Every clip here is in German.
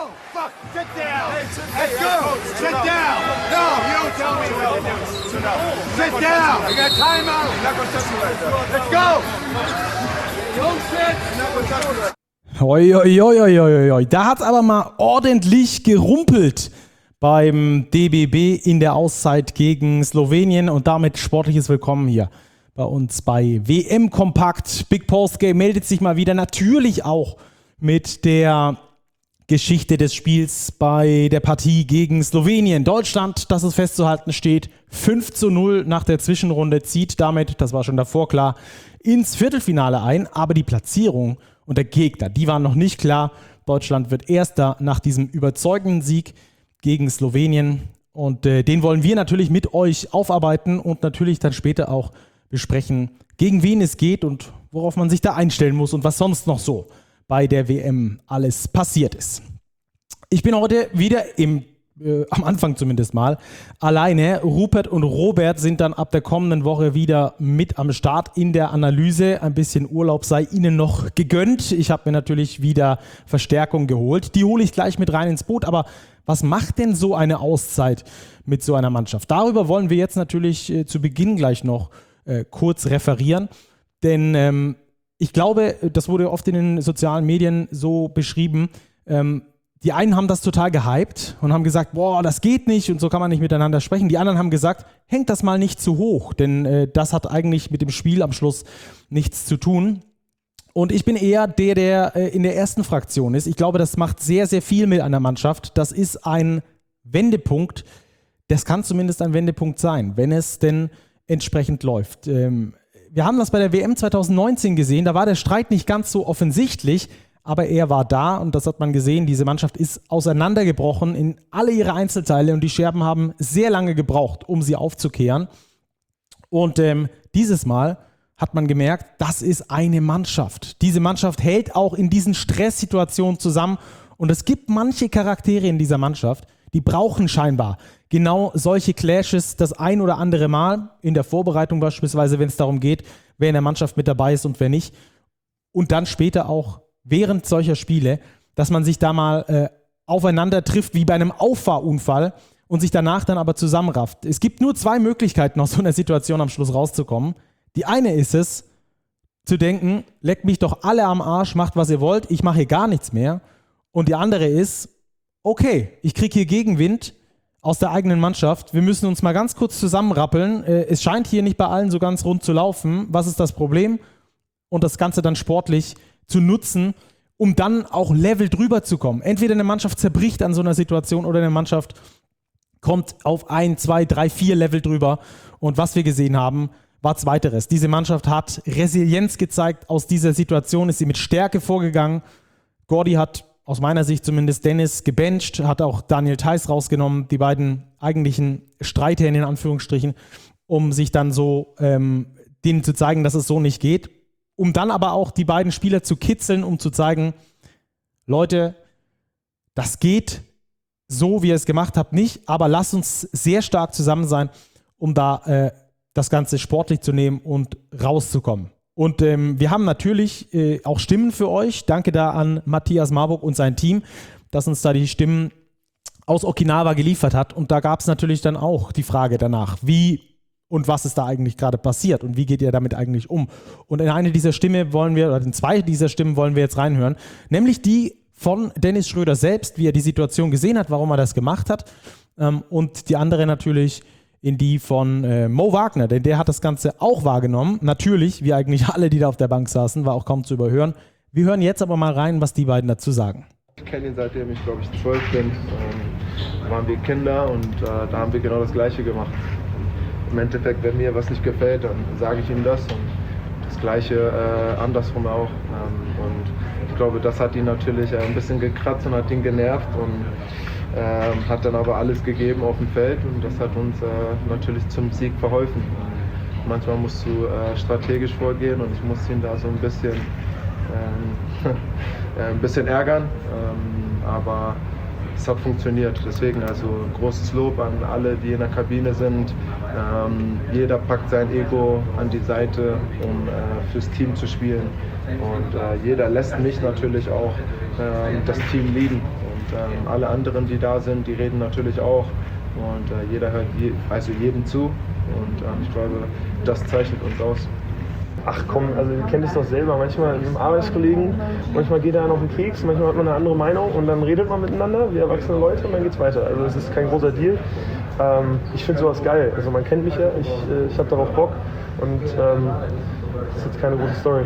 Oh, fuck, sit down. Let's go. Sit down. No, you don't tell me what to do. Sit down. I got timeout. Let's go. Hoi, hoi, hoi, hoi, hoi. Da hat es aber mal ordentlich gerumpelt beim DBB in der Auszeit gegen Slowenien und damit sportliches Willkommen hier bei uns bei WM Kompakt. Big Post Game meldet sich mal wieder, natürlich auch mit der Geschichte des Spiels bei der Partie gegen Slowenien. Deutschland, das es festzuhalten steht, 5:0 nach der Zwischenrunde, zieht damit, das war schon davor klar, ins Viertelfinale ein, aber die Platzierung und der Gegner, die waren noch nicht klar. Deutschland wird Erster nach diesem überzeugenden Sieg gegen Slowenien und den wollen wir natürlich mit euch aufarbeiten und natürlich dann später auch besprechen, gegen wen es geht und worauf man sich da einstellen muss und was sonst noch so bei der WM alles passiert ist. Ich bin heute wieder am Anfang zumindest mal alleine. Rupert und Robert sind dann ab der kommenden Woche wieder mit am Start in der Analyse. Ein bisschen Urlaub sei ihnen noch gegönnt. Ich habe mir natürlich wieder Verstärkung geholt. Die hole ich gleich mit rein ins Boot. Aber was macht denn so eine Auszeit mit so einer Mannschaft? Darüber wollen wir jetzt natürlich zu Beginn gleich noch kurz referieren. Denn ich glaube, das wurde oft in den sozialen Medien so beschrieben, die einen haben das total gehypt und haben gesagt, boah, das geht nicht und so kann man nicht miteinander sprechen. Die anderen haben gesagt, hängt das mal nicht zu hoch, denn das hat eigentlich mit dem Spiel am Schluss nichts zu tun. Und ich bin eher der in der ersten Fraktion ist. Ich glaube, das macht sehr, sehr viel mit einer Mannschaft. Das ist ein Wendepunkt. Das kann zumindest ein Wendepunkt sein, wenn es denn entsprechend läuft. Wir haben das bei der WM 2019 gesehen, da war der Streit nicht ganz so offensichtlich, aber er war da und das hat man gesehen, diese Mannschaft ist auseinandergebrochen in alle ihre Einzelteile und die Scherben haben sehr lange gebraucht, um sie aufzukehren. Und dieses Mal hat man gemerkt, das ist eine Mannschaft. Diese Mannschaft hält auch in diesen Stresssituationen zusammen und es gibt manche Charaktere in dieser Mannschaft, die brauchen scheinbar genau solche Clashes das ein oder andere Mal, in der Vorbereitung beispielsweise, wenn es darum geht, wer in der Mannschaft mit dabei ist und wer nicht. Und dann später auch während solcher Spiele, dass man sich da mal aufeinander trifft, wie bei einem Auffahrunfall und sich danach dann aber zusammenrafft. Es gibt nur zwei Möglichkeiten, aus so einer Situation am Schluss rauszukommen. Die eine ist es, zu denken, leckt mich doch alle am Arsch, macht was ihr wollt, ich mache hier gar nichts mehr. Und die andere ist, okay, ich kriege hier Gegenwind aus der eigenen Mannschaft. Wir müssen uns mal ganz kurz zusammenrappeln. Es scheint hier nicht bei allen so ganz rund zu laufen. Was ist das Problem? Und das Ganze dann sportlich zu nutzen, um dann auch Level drüber zu kommen. Entweder eine Mannschaft zerbricht an so einer Situation oder eine Mannschaft kommt auf 1, 2, 3, 4 Level drüber. Und was wir gesehen haben, war Zweiteres. Diese Mannschaft hat Resilienz gezeigt. Aus dieser Situation ist sie mit Stärke vorgegangen. Gordy hat aus meiner Sicht zumindest Dennis gebencht, hat auch Daniel Theiss rausgenommen, die beiden eigentlichen Streithähne in Anführungsstrichen, um sich dann so denen zu zeigen, dass es so nicht geht. Um dann aber auch die beiden Spieler zu kitzeln, um zu zeigen, Leute, das geht so, wie ihr es gemacht habt, nicht, aber lasst uns sehr stark zusammen sein, um da das Ganze sportlich zu nehmen und rauszukommen. Und wir haben natürlich auch Stimmen für euch. Danke da an Matthias Marburg und sein Team, dass uns da die Stimmen aus Okinawa geliefert hat. Und da gab es natürlich dann auch die Frage danach, wie und was ist da eigentlich gerade passiert und wie geht ihr damit eigentlich um? Und in eine dieser Stimmen in zwei dieser Stimmen wollen wir jetzt reinhören, nämlich die von Dennis Schröder selbst, wie er die Situation gesehen hat, warum er das gemacht hat, und die andere natürlich in die von Mo Wagner, denn der hat das Ganze auch wahrgenommen. Natürlich, wie eigentlich alle, die da auf der Bank saßen, war auch kaum zu überhören. Wir hören jetzt aber mal rein, was die beiden dazu sagen. Ich kenne ihn seitdem ich, glaube ich, 12 bin. Waren wir Kinder und da haben wir genau das Gleiche gemacht. Im Endeffekt, wenn mir was nicht gefällt, dann sage ich ihm das und das Gleiche andersrum auch. Und ich glaube, das hat ihn natürlich ein bisschen gekratzt und hat ihn genervt und hat dann aber alles gegeben auf dem Feld und das hat uns natürlich zum Sieg verholfen. Und manchmal musst du strategisch vorgehen und ich musste ihn da so ein bisschen ärgern, aber es hat funktioniert. Deswegen also großes Lob an alle, die in der Kabine sind. Jeder packt sein Ego an die Seite, um fürs Team zu spielen. Und jeder lässt mich natürlich auch das Team leaden. Und alle anderen, die da sind, die reden natürlich auch. Und jeder hört jedem zu. Und ich glaube, das zeichnet uns aus. Ach komm, also ihr kennt es doch selber, manchmal mit einem Arbeitskollegen, manchmal geht er einen auf den Keks, manchmal hat man eine andere Meinung und dann redet man miteinander, wie erwachsene Leute, und dann geht's weiter. Also es ist kein großer Deal. Ich finde sowas geil, also man kennt mich ja, ich habe darauf Bock und das ist jetzt keine große Story.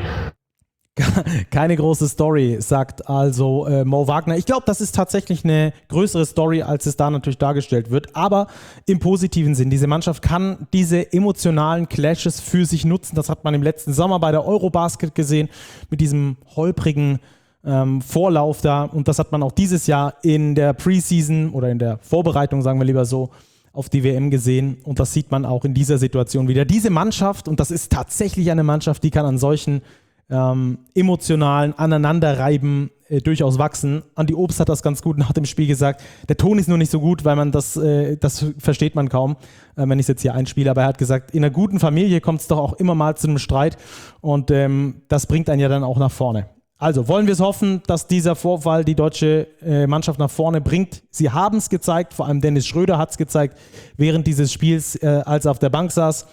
Keine große Story, sagt also Mo Wagner. Ich glaube, das ist tatsächlich eine größere Story, als es da natürlich dargestellt wird. Aber im positiven Sinn, diese Mannschaft kann diese emotionalen Clashes für sich nutzen. Das hat man im letzten Sommer bei der Eurobasket gesehen, mit diesem holprigen Vorlauf da. Und das hat man auch dieses Jahr in der Preseason oder in der Vorbereitung, sagen wir lieber so, auf die WM gesehen. Und das sieht man auch in dieser Situation wieder. Diese Mannschaft, und das ist tatsächlich eine Mannschaft, die kann an solchen emotionalen Aneinanderreiben durchaus wachsen. Andi Obst hat das ganz gut nach dem Spiel gesagt. Der Ton ist nur nicht so gut, weil man das versteht man kaum, wenn ich es jetzt hier einspiele. Aber er hat gesagt, in einer guten Familie kommt es doch auch immer mal zu einem Streit und das bringt einen ja dann auch nach vorne. Also wollen wir es hoffen, dass dieser Vorfall die deutsche Mannschaft nach vorne bringt. Sie haben es gezeigt, vor allem Dennis Schröder hat es gezeigt, während dieses Spiels, als er auf der Bank saß,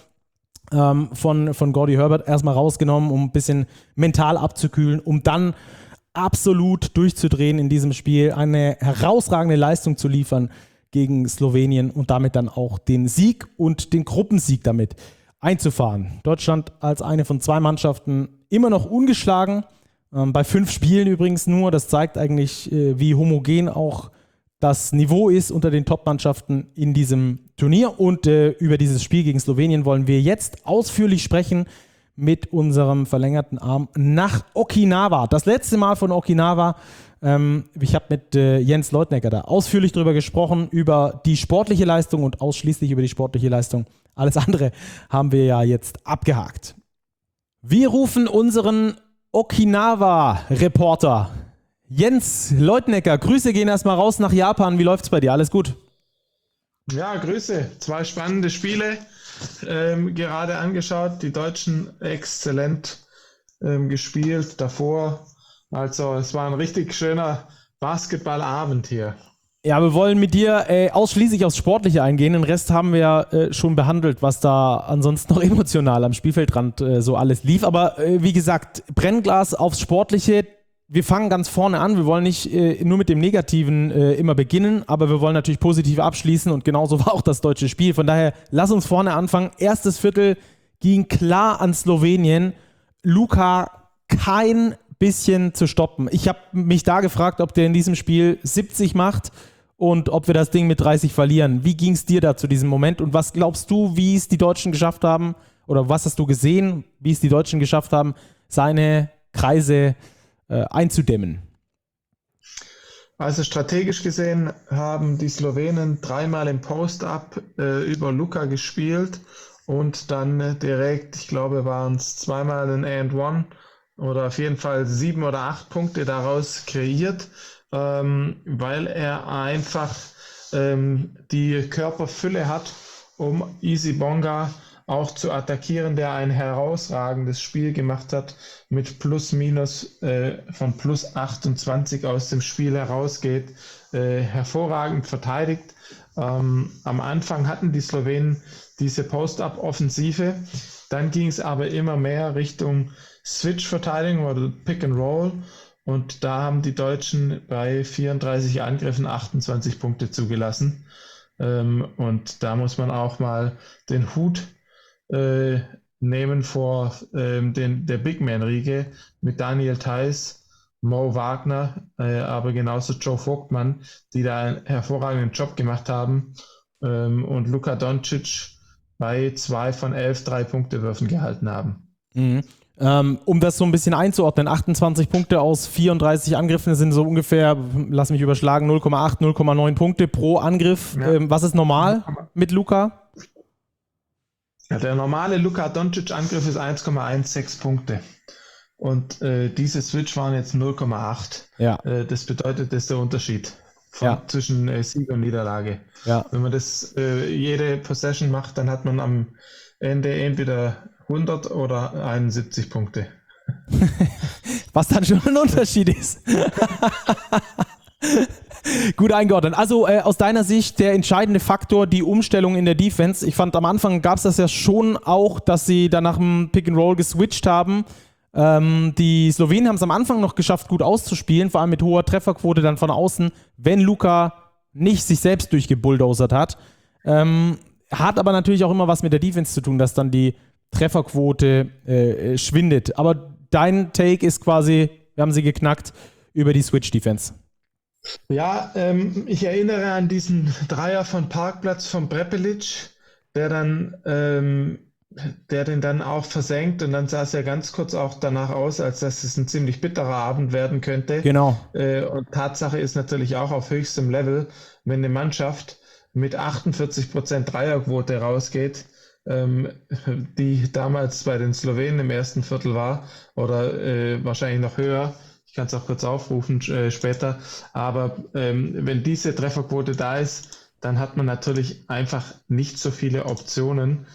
von Gordy Herbert erstmal rausgenommen, um ein bisschen mental abzukühlen, um dann absolut durchzudrehen in diesem Spiel, eine herausragende Leistung zu liefern gegen Slowenien und damit dann auch den Sieg und den Gruppensieg damit einzufahren. Deutschland als eine von 2 Mannschaften immer noch ungeschlagen, bei 5 Spielen übrigens nur. Das zeigt eigentlich, wie homogen auch das Niveau ist unter den Top-Mannschaften in diesem Turnier. Und über dieses Spiel gegen Slowenien wollen wir jetzt ausführlich sprechen mit unserem verlängerten Arm nach Okinawa. Das letzte Mal von Okinawa. Ich habe mit Jens Leutnecker da ausführlich drüber gesprochen, über die sportliche Leistung und ausschließlich über die sportliche Leistung. Alles andere haben wir ja jetzt abgehakt. Wir rufen unseren Okinawa-Reporter Jens Leutnecker, Grüße gehen erstmal raus nach Japan. Wie läuft's bei dir? Alles gut? Ja, Grüße. 2 spannende Spiele gerade angeschaut. Die Deutschen exzellent gespielt davor. Also es war ein richtig schöner Basketballabend hier. Ja, wir wollen mit dir ausschließlich aufs Sportliche eingehen. Den Rest haben wir ja schon behandelt, was da ansonsten noch emotional am Spielfeldrand so alles lief. Aber wie gesagt, Brennglas aufs Sportliche. Wir fangen ganz vorne an. Wir wollen nicht nur mit dem Negativen immer beginnen, aber wir wollen natürlich positiv abschließen und genauso war auch das deutsche Spiel. Von daher, lass uns vorne anfangen. Erstes Viertel ging klar an Slowenien. Luka kein bisschen zu stoppen. Ich habe mich da gefragt, ob der in diesem Spiel 70 macht und ob wir das Ding mit 30 verlieren. Wie ging es dir da zu diesem Moment und was glaubst du, wie es die Deutschen geschafft haben oder was hast du gesehen, wie es die Deutschen geschafft haben, seine Kreise einzudämmen? Also strategisch gesehen haben die Slowenen 3-mal im Post-Up über Luka gespielt und dann direkt, ich glaube, waren es 2-mal ein And-One oder auf jeden Fall 7 oder 8 Punkte daraus kreiert, weil er einfach die Körperfülle hat, um Easy Bonga auch zu attackieren, der ein herausragendes Spiel gemacht hat, mit Plus-Minus von plus 28 aus dem Spiel herausgeht, hervorragend verteidigt. Am Anfang hatten die Slowenen diese Post-Up-Offensive, dann ging es aber immer mehr Richtung Switch-Verteidigung oder Pick-and-Roll und da haben die Deutschen bei 34 Angriffen 28 Punkte zugelassen und da muss man auch mal den Hut nehmen vor der Big Man-Riege mit Daniel Theis, Mo Wagner, aber genauso Joe Vogtmann, die da einen hervorragenden Job gemacht haben und Luka Doncic bei 2 von 11 3-Punkte-Würfen gehalten haben. Mhm. Um das so ein bisschen einzuordnen, 28 Punkte aus 34 Angriffen sind so ungefähr, lass mich überschlagen, 0,8, 0,9 Punkte pro Angriff. Ja. Was ist normal mit Luka? Ja, der normale Luka Doncic-Angriff ist 1,16 Punkte. Und diese Switch waren jetzt 0,8. Ja. Das bedeutet, das ist der Unterschied zwischen Sieg und Niederlage. Ja. Wenn man das jede Possession macht, dann hat man am Ende entweder 100 oder 71 Punkte. Was dann schon ein Unterschied ist. Gut eingeordnet. Also aus deiner Sicht der entscheidende Faktor, die Umstellung in der Defense. Ich fand, am Anfang gab es das ja schon auch, dass sie dann nach dem Pick-and-Roll geswitcht haben. Die Slowenen haben es am Anfang noch geschafft, gut auszuspielen, vor allem mit hoher Trefferquote dann von außen, wenn Luka nicht sich selbst durchgebulldozert hat. Hat aber natürlich auch immer was mit der Defense zu tun, dass dann die Trefferquote schwindet. Aber dein Take ist quasi, wir haben sie geknackt über die Switch-Defense. Ja, ich erinnere an diesen Dreier von Parkplatz von Prepelic, der den dann auch versenkt, und dann sah es ja ganz kurz auch danach aus, als dass es ein ziemlich bitterer Abend werden könnte. Genau. Und Tatsache ist natürlich auch auf höchstem Level, wenn eine Mannschaft mit 48% Dreierquote rausgeht, die damals bei den Slowenen im ersten Viertel war, oder wahrscheinlich noch höher. Ich kann es auch kurz aufrufen später. Aber wenn diese Trefferquote da ist, dann hat man natürlich einfach nicht so viele Optionen,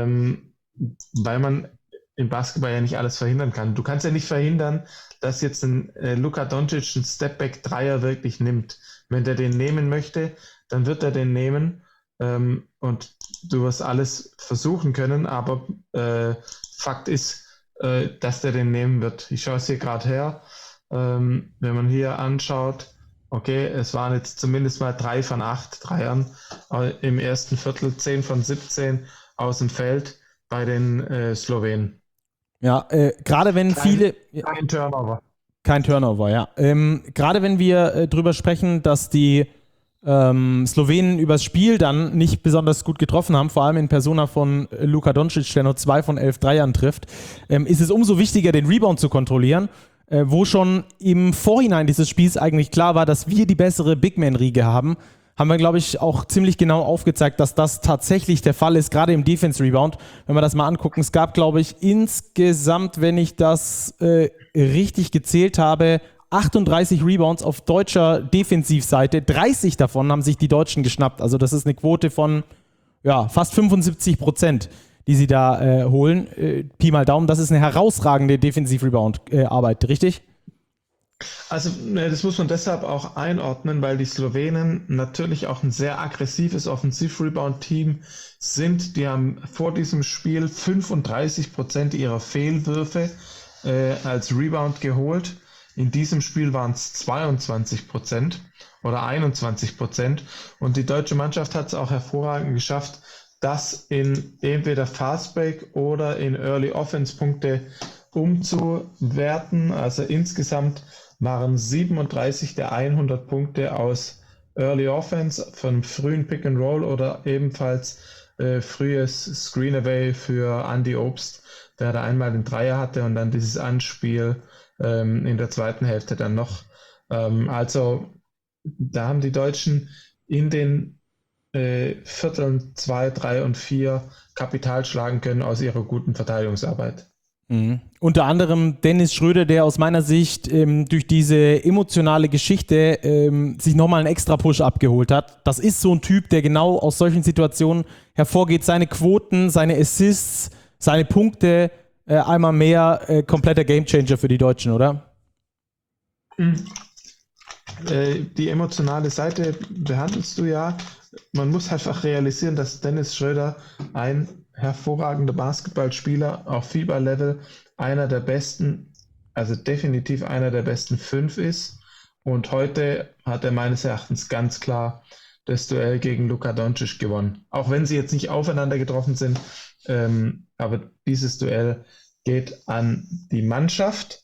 weil man im Basketball ja nicht alles verhindern kann. Du kannst ja nicht verhindern, dass jetzt ein Luka Doncic einen Stepback-Dreier wirklich nimmt. Wenn der den nehmen möchte, dann wird er den nehmen, und du wirst alles versuchen können, aber Fakt ist, dass der den nehmen wird. Ich schaue es hier gerade her. Wenn man hier anschaut, okay, es waren jetzt zumindest mal 3 von 8 Dreiern im ersten Viertel, 10 von 17 aus dem Feld bei den Slowenen. Ja, gerade wenn viele... Kein Turnover. Kein Turnover, ja. Gerade wenn wir drüber sprechen, dass die Slowenen übers Spiel dann nicht besonders gut getroffen haben, vor allem in Persona von Luka Doncic, der nur 2 von 11 Dreiern trifft, ist es umso wichtiger, den Rebound zu kontrollieren, wo schon im Vorhinein dieses Spiels eigentlich klar war, dass wir die bessere Big-Man-Riege haben wir, glaube ich, auch ziemlich genau aufgezeigt, dass das tatsächlich der Fall ist, gerade im Defense-Rebound. Wenn wir das mal angucken, es gab, glaube ich, insgesamt, wenn ich das richtig gezählt habe, 38 Rebounds auf deutscher Defensivseite. 30 davon haben sich die Deutschen geschnappt. Also das ist eine Quote von fast 75%, die sie da holen. Pi mal Daumen, das ist eine herausragende Defensiv-Rebound-Arbeit, richtig? Also das muss man deshalb auch einordnen, weil die Slowenen natürlich auch ein sehr aggressives Offensiv-Rebound-Team sind. Die haben vor diesem Spiel 35% ihrer Fehlwürfe als Rebound geholt. In diesem Spiel waren es 22% oder 21%. Und die deutsche Mannschaft hat es auch hervorragend geschafft, das in entweder Fastbreak oder in Early Offense Punkte umzuwerten. Also insgesamt waren 37 der 100 Punkte aus Early Offense von frühen Pick and Roll oder ebenfalls frühes Screen Away für Andy Obst, der da einmal den Dreier hatte und dann dieses Anspiel in der zweiten Hälfte dann noch. Also da haben die Deutschen in den Vierteln 2, 3 und 4 Kapital schlagen können aus ihrer guten Verteidigungsarbeit. Mhm. Unter anderem Dennis Schröder, der aus meiner Sicht durch diese emotionale Geschichte sich nochmal einen extra Push abgeholt hat. Das ist so ein Typ, der genau aus solchen Situationen hervorgeht. Seine Quoten, seine Assists, seine Punkte, einmal mehr kompletter Gamechanger für die Deutschen, oder? Die emotionale Seite behandelst du ja. Man muss einfach realisieren, dass Dennis Schröder ein hervorragender Basketballspieler auf FIBA-Level, einer der besten, also definitiv einer der besten 5 ist. Und heute hat er meines Erachtens ganz klar das Duell gegen Luka Doncic gewonnen. Auch wenn sie jetzt nicht aufeinander getroffen sind, aber dieses Duell geht an die Mannschaft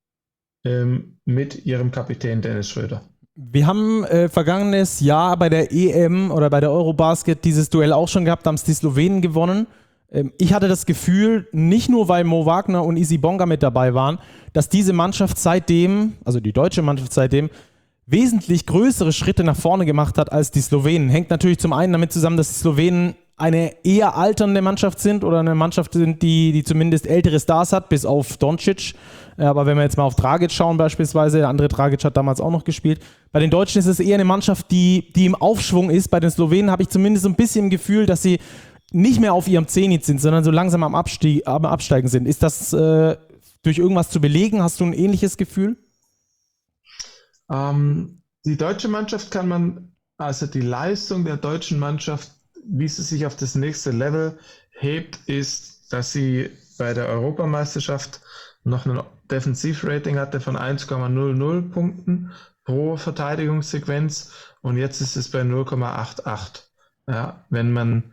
mit ihrem Kapitän Dennis Schröder. Wir haben vergangenes Jahr bei der EM oder bei der Eurobasket dieses Duell auch schon gehabt, haben es die Slowenen gewonnen. Ich hatte das Gefühl, nicht nur weil Mo Wagner und Easy Bonga mit dabei waren, dass diese Mannschaft seitdem, also die deutsche Mannschaft seitdem, wesentlich größere Schritte nach vorne gemacht hat als die Slowenen. Hängt natürlich zum einen damit zusammen, dass die Slowenen eine eher alternde Mannschaft sind oder eine Mannschaft sind, die zumindest ältere Stars hat, bis auf Doncic. Aber wenn wir jetzt mal auf Dragic schauen beispielsweise, der andere Dragic hat damals auch noch gespielt. Bei den Deutschen ist es eher eine Mannschaft, die im Aufschwung ist. Bei den Slowenen habe ich zumindest so ein bisschen im Gefühl, dass sie nicht mehr auf ihrem Zenit sind, sondern so langsam am Absteigen sind. Ist das durch irgendwas zu belegen? Hast du ein ähnliches Gefühl? Die deutsche Mannschaft also die Leistung der deutschen Mannschaft, wie sie sich auf das nächste Level hebt, ist, dass sie bei der Europameisterschaft noch ein Defensivrating hatte von 1,00 Punkten pro Verteidigungssequenz und jetzt ist es bei 0,88. Ja, wenn man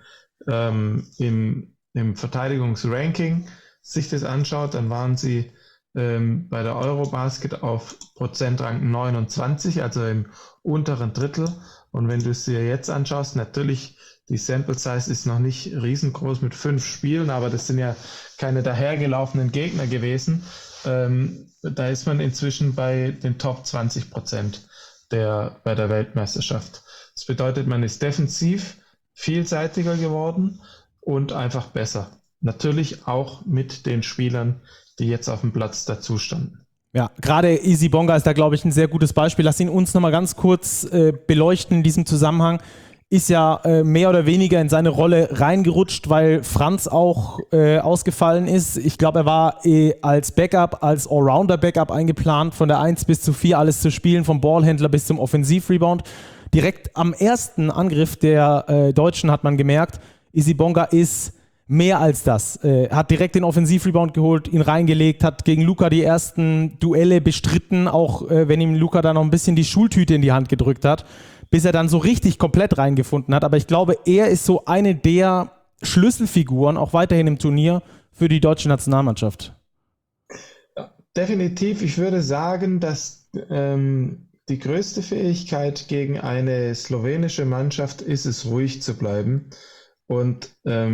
im Verteidigungsranking sich das anschaut, dann waren sie bei der Eurobasket auf Prozentrang 29, also im unteren Drittel. Und wenn du es dir jetzt anschaust, natürlich, die Sample Size ist noch nicht riesengroß mit 5 Spielen, aber das sind ja keine dahergelaufenen Gegner gewesen. Da ist man inzwischen bei den Top 20% bei der Weltmeisterschaft. Das bedeutet, man ist defensiv vielseitiger geworden und einfach besser. Natürlich auch mit den Spielern, die jetzt auf dem Platz dazu standen. Ja, gerade Easy Bonga ist da, glaube ich, ein sehr gutes Beispiel. Lass ihn uns nochmal ganz kurz beleuchten in diesem Zusammenhang. Ist ja mehr oder weniger in seine Rolle reingerutscht, weil Franz auch ausgefallen ist. Ich glaube, er war als Backup, als Allrounder-Backup eingeplant, von der 1 bis zu 4 alles zu spielen, vom Ballhändler bis zum Offensivrebound. Direkt am ersten Angriff der Deutschen hat man gemerkt, Easy Bonga ist mehr als das. Hat direkt den Offensivrebound geholt, ihn reingelegt, hat gegen Luka die ersten Duelle bestritten, auch wenn ihm Luka da noch ein bisschen die Schultüte in die Hand gedrückt hat, bis er dann so richtig komplett reingefunden hat. Aber ich glaube, er ist so eine der Schlüsselfiguren, auch weiterhin im Turnier, für die deutsche Nationalmannschaft. Definitiv. Ich würde sagen, dass die größte Fähigkeit gegen eine slowenische Mannschaft ist es, ruhig zu bleiben. Und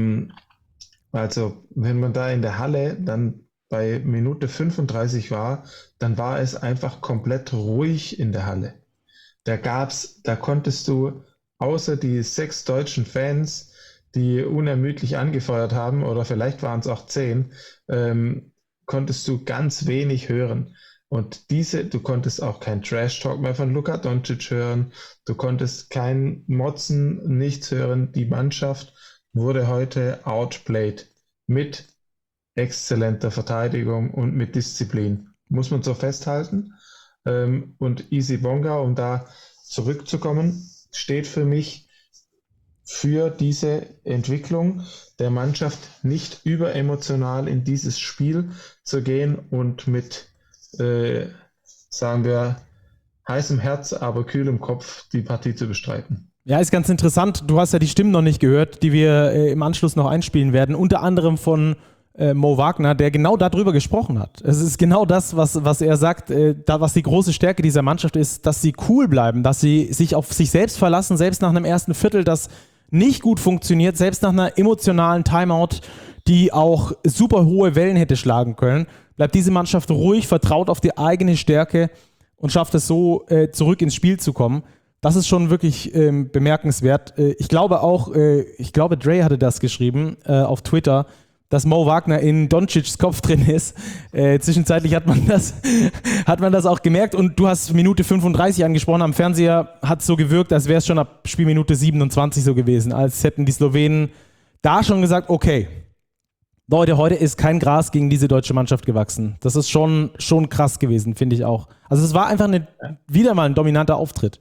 also wenn man da in der Halle dann bei Minute 35 war, dann war es einfach komplett ruhig in der Halle. Da konntest du außer die 6 deutschen Fans, die unermüdlich angefeuert haben, oder vielleicht waren es auch 10, konntest du ganz wenig hören. Und du konntest auch kein Trash-Talk mehr von Luka Doncic hören, du konntest kein Motzen, nichts hören. Die Mannschaft wurde heute outplayed mit exzellenter Verteidigung und mit Disziplin. Muss man so festhalten. Und Easy Bonga, um da zurückzukommen, steht für mich für diese Entwicklung der Mannschaft, nicht überemotional in dieses Spiel zu gehen und mit, sagen wir, heißem Herz, aber kühlem Kopf die Partie zu bestreiten. Ja, ist ganz interessant. Du hast ja die Stimmen noch nicht gehört, die wir im Anschluss noch einspielen werden. Unter anderem von Mo Wagner, der genau darüber gesprochen hat. Es ist genau das, was er sagt, was die große Stärke dieser Mannschaft ist, dass sie cool bleiben, dass sie sich auf sich selbst verlassen, selbst nach einem ersten Viertel, das nicht gut funktioniert, selbst nach einer emotionalen Timeout, die auch super hohe Wellen hätte schlagen können, bleibt diese Mannschaft ruhig, vertraut auf die eigene Stärke und schafft es so, zurück ins Spiel zu kommen. Das ist schon wirklich bemerkenswert. Ich glaube, Dre hatte das geschrieben auf Twitter, dass Mo Wagner in Doncic's Kopf drin ist. Zwischenzeitlich hat man das auch gemerkt. Und du hast Minute 35 angesprochen. Am Fernseher hat es so gewirkt, als wäre es schon ab Spielminute 27 so gewesen. Als hätten die Slowenen da schon gesagt, okay, Leute, heute ist kein Gras gegen diese deutsche Mannschaft gewachsen. Das ist schon krass gewesen, finde ich auch. Also es war einfach wieder mal ein dominanter Auftritt.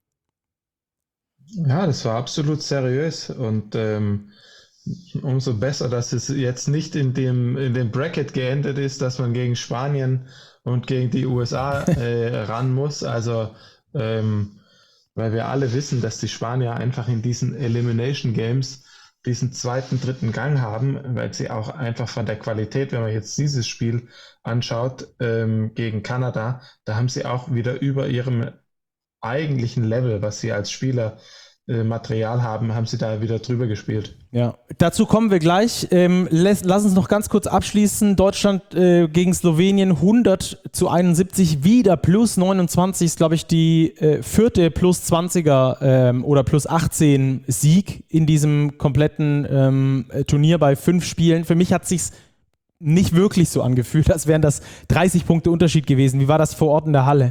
Ja, das war absolut seriös und umso besser, dass es jetzt nicht in dem Bracket geendet ist, dass man gegen Spanien und gegen die USA ran muss. Also, weil wir alle wissen, dass die Spanier einfach in diesen Elimination Games diesen zweiten, dritten Gang haben, weil sie auch einfach von der Qualität, wenn man jetzt dieses Spiel anschaut, gegen Kanada, da haben sie auch wieder über ihrem eigentlichen Level, was sie als Spieler Material haben sie da wieder drüber gespielt. Ja, dazu kommen wir gleich. Lass uns noch ganz kurz abschließen. Deutschland gegen Slowenien 100:71, wieder plus 29, ist glaube ich die vierte plus 20er oder plus 18 Sieg in diesem kompletten Turnier bei 5 Spielen. Für mich hat es sich nicht wirklich so angefühlt, als wären das 30 Punkte Unterschied gewesen. Wie war das vor Ort in der Halle?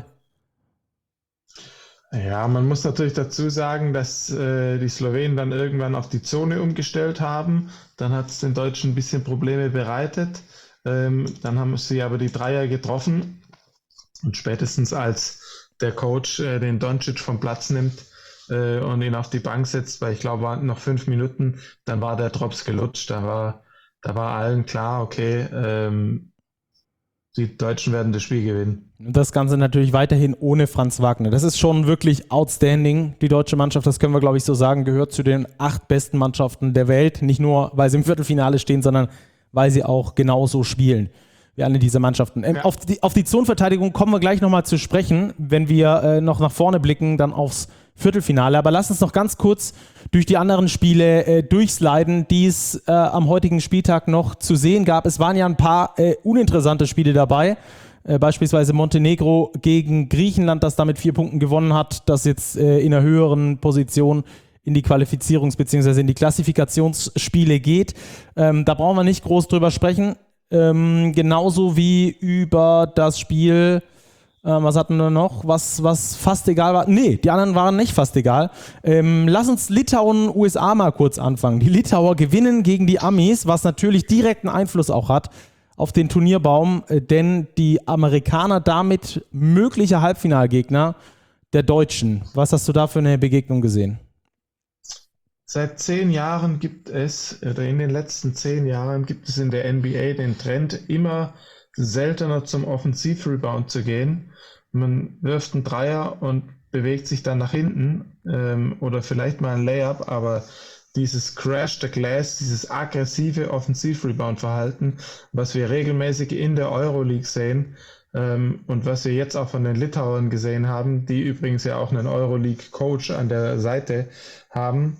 Ja, man muss natürlich dazu sagen, dass die Slowenen dann irgendwann auf die Zone umgestellt haben. Dann hat es den Deutschen ein bisschen Probleme bereitet. Dann haben sie aber die Dreier getroffen. Und spätestens als der Coach den Doncic vom Platz nimmt und ihn auf die Bank setzt, weil ich glaube, waren noch 5 Minuten, dann war der Drops gelutscht. Da war allen klar, okay, die Deutschen werden das Spiel gewinnen. Und das Ganze natürlich weiterhin ohne Franz Wagner. Das ist schon wirklich outstanding. Die deutsche Mannschaft, das können wir, glaube ich, so sagen, gehört zu den 8 besten Mannschaften der Welt. Nicht nur, weil sie im Viertelfinale stehen, sondern weil sie auch genauso spielen wie alle diese Mannschaften. Ja. Auf die Zonenverteidigung kommen wir gleich nochmal zu sprechen, wenn wir noch nach vorne blicken, dann aufs Viertelfinale. Aber lass uns noch ganz kurz durch die anderen Spiele durchsliden, die es am heutigen Spieltag noch zu sehen gab. Es waren ja ein paar uninteressante Spiele dabei. Beispielsweise Montenegro gegen Griechenland, das damit 4 Punkten gewonnen hat, das jetzt in einer höheren Position in die Qualifizierungs- bzw. in die Klassifikationsspiele geht. Da brauchen wir nicht groß drüber sprechen. Genauso wie über das Spiel, was hatten wir noch, was fast egal war. Nee, die anderen waren nicht fast egal. Lass uns Litauen, USA mal kurz anfangen. Die Litauer gewinnen gegen die Amis, was natürlich direkten Einfluss auch hat auf den Turnierbaum, denn die Amerikaner damit mögliche Halbfinalgegner der Deutschen. Was hast du da für eine Begegnung gesehen? Seit 10 Jahren gibt es, oder in den letzten 10 Jahren gibt es in der NBA den Trend, immer seltener zum Offensivrebound zu gehen. Man wirft einen Dreier und bewegt sich dann nach hinten oder vielleicht mal ein Layup, aber dieses Crash the Glass, dieses aggressive Offensivrebound-Verhalten, was wir regelmäßig in der Euroleague sehen und was wir jetzt auch von den Litauern gesehen haben, die übrigens ja auch einen Euroleague-Coach an der Seite haben,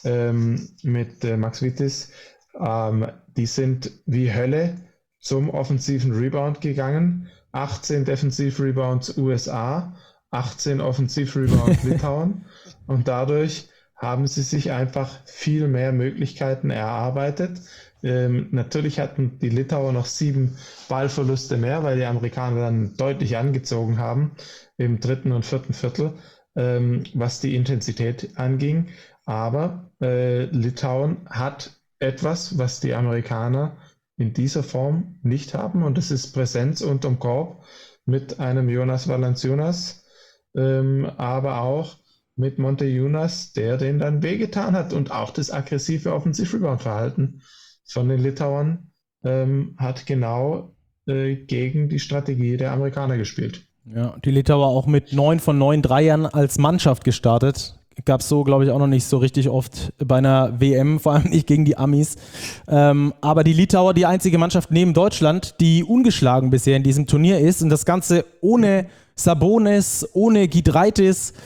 mit Max Vitis, die sind wie Hölle zum offensiven Rebound gegangen. 18 Defensiv-Rebounds USA, 18 Offensiv-Rebounds Litauen und dadurch haben sie sich einfach viel mehr Möglichkeiten erarbeitet. Natürlich hatten die Litauer noch 7 Ballverluste mehr, weil die Amerikaner dann deutlich angezogen haben im 3. und 4. Viertel, was die Intensität anging. Aber Litauen hat etwas, was die Amerikaner in dieser Form nicht haben, und das ist Präsenz unterm Korb mit einem Jonas Valanciunas, aber auch mit Motiejunas, der den dann wehgetan hat, und auch das aggressive Offensiv-Rebound-Verhalten von den Litauern hat genau gegen die Strategie der Amerikaner gespielt. Ja, die Litauer auch mit 9 von 9 Dreiern als Mannschaft gestartet. Gab es so, glaube ich, auch noch nicht so richtig oft bei einer WM, vor allem nicht gegen die Amis. Aber die Litauer, die einzige Mannschaft neben Deutschland, die ungeschlagen bisher in diesem Turnier ist, und das Ganze ohne Sabonis, ohne Giedraitis,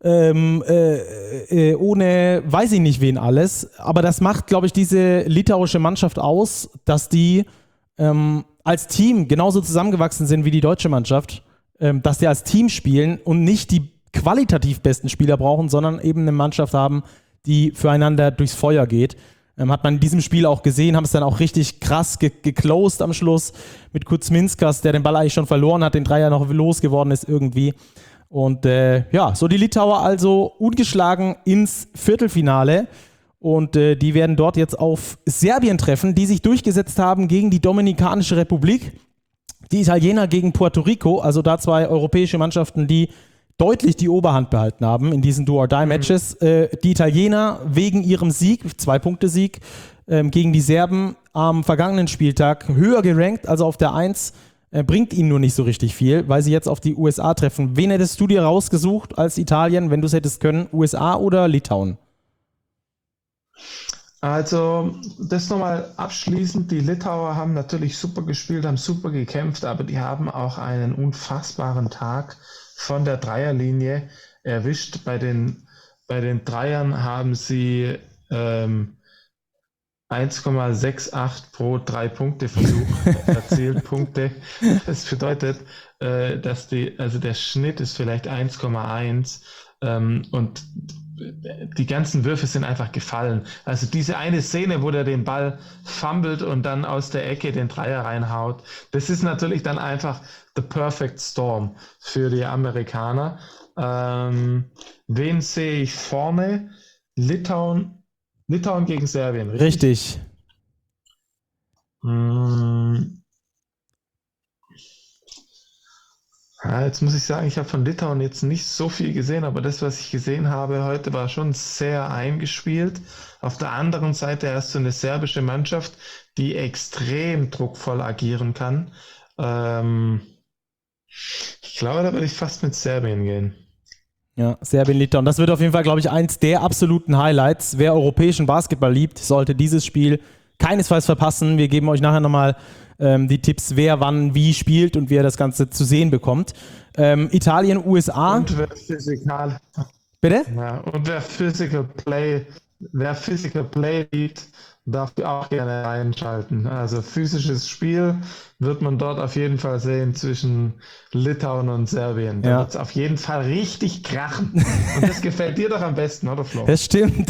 ohne weiß ich nicht wen alles. Aber das macht, glaube ich, diese litauische Mannschaft aus, dass die als Team genauso zusammengewachsen sind wie die deutsche Mannschaft, dass die als Team spielen und nicht die qualitativ besten Spieler brauchen, sondern eben eine Mannschaft haben, die füreinander durchs Feuer geht. Hat man in diesem Spiel auch gesehen, haben es dann auch richtig krass geclosed am Schluss mit Kuzminskas, der den Ball eigentlich schon verloren hat, den Dreier noch losgeworden ist irgendwie. Und ja, so die Litauer also ungeschlagen ins Viertelfinale. Und die werden dort jetzt auf Serbien treffen, die sich durchgesetzt haben gegen die Dominikanische Republik. Die Italiener gegen Puerto Rico, also da 2 europäische Mannschaften, die deutlich die Oberhand behalten haben in diesen Do-or-Die-Matches. Die Italiener wegen ihrem Sieg, 2-Punkte-Sieg gegen die Serben am vergangenen Spieltag höher gerankt, also auf der 1, bringt ihnen nur nicht so richtig viel, weil sie jetzt auf die USA treffen. Wen hättest du dir rausgesucht als Italien, wenn du es hättest können, USA oder Litauen? Also, das nochmal abschließend, die Litauer haben natürlich super gespielt, haben super gekämpft, aber die haben auch einen unfassbaren Tag von der Dreierlinie erwischt. Bei den Dreiern haben sie 1,68 pro 3-Punkte-Versuch erzielt Punkte. Das bedeutet, dass der Schnitt ist vielleicht 1,1 und die ganzen Würfe sind einfach gefallen. Also diese eine Szene, wo der den Ball fummelt und dann aus der Ecke den Dreier reinhaut, das ist natürlich dann einfach the perfect storm für die Amerikaner. Wen sehe ich vorne? Litauen gegen Serbien, Richtig. Ja, jetzt muss ich sagen, ich habe von Litauen jetzt nicht so viel gesehen, aber das, was ich gesehen habe heute, war schon sehr eingespielt. Auf der anderen Seite hast du eine serbische Mannschaft, die extrem druckvoll agieren kann. Ich glaube, da würde ich fast mit Serbien gehen. Ja, Serbien-Litauen. Das wird auf jeden Fall, glaube ich, eins der absoluten Highlights. Wer europäischen Basketball liebt, sollte dieses Spiel keinesfalls verpassen. Wir geben euch nachher nochmal die Tipps, wer wann wie spielt und wie ihr das Ganze zu sehen bekommt. Italien, USA. Und wer Physikal. Bitte? Ja, und wer Physical Play liebt, darf auch gerne einschalten. Also physisches Spiel wird man dort auf jeden Fall sehen zwischen Litauen und Serbien. Da wird es auf jeden Fall richtig krachen. Und das gefällt dir doch am besten, oder Flo? Das stimmt.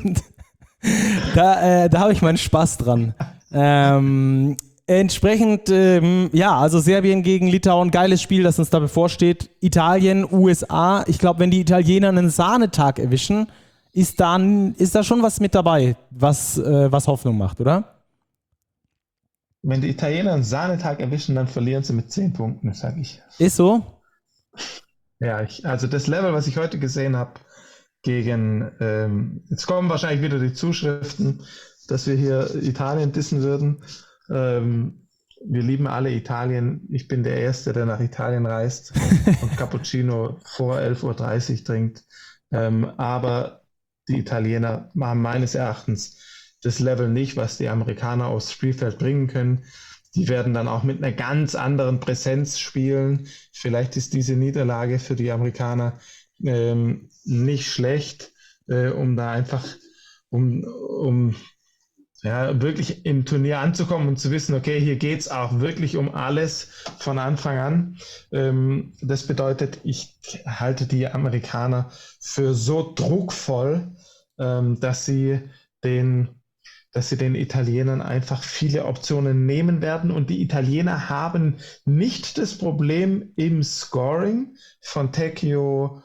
Da habe ich meinen Spaß dran. Entsprechend, also Serbien gegen Litauen, geiles Spiel, das uns da bevorsteht. Italien, USA. Ich glaube, wenn die Italiener einen Sahnetag erwischen, ist da schon was mit dabei, was Hoffnung macht, oder? Wenn die Italiener einen Sahnetag erwischen, dann verlieren sie mit 10 Punkten, sage ich. Ist so? Ja, also das Level, was ich heute gesehen habe, jetzt kommen wahrscheinlich wieder die Zuschriften, dass wir hier Italien dissen würden. Wir lieben alle Italien. Ich bin der Erste, der nach Italien reist und Cappuccino vor 11:30 Uhr trinkt. Aber die Italiener haben meines Erachtens das Level nicht, was die Amerikaner aufs Spielfeld bringen können. Die werden dann auch mit einer ganz anderen Präsenz spielen. Vielleicht ist diese Niederlage für die Amerikaner nicht schlecht, um da einfach, wirklich im Turnier anzukommen und zu wissen, okay, hier geht es auch wirklich um alles von Anfang an. Das bedeutet, ich halte die Amerikaner für so druckvoll, dass sie den Italienern einfach viele Optionen nehmen werden. Und die Italiener haben nicht das Problem im Scoring. Fontecchio,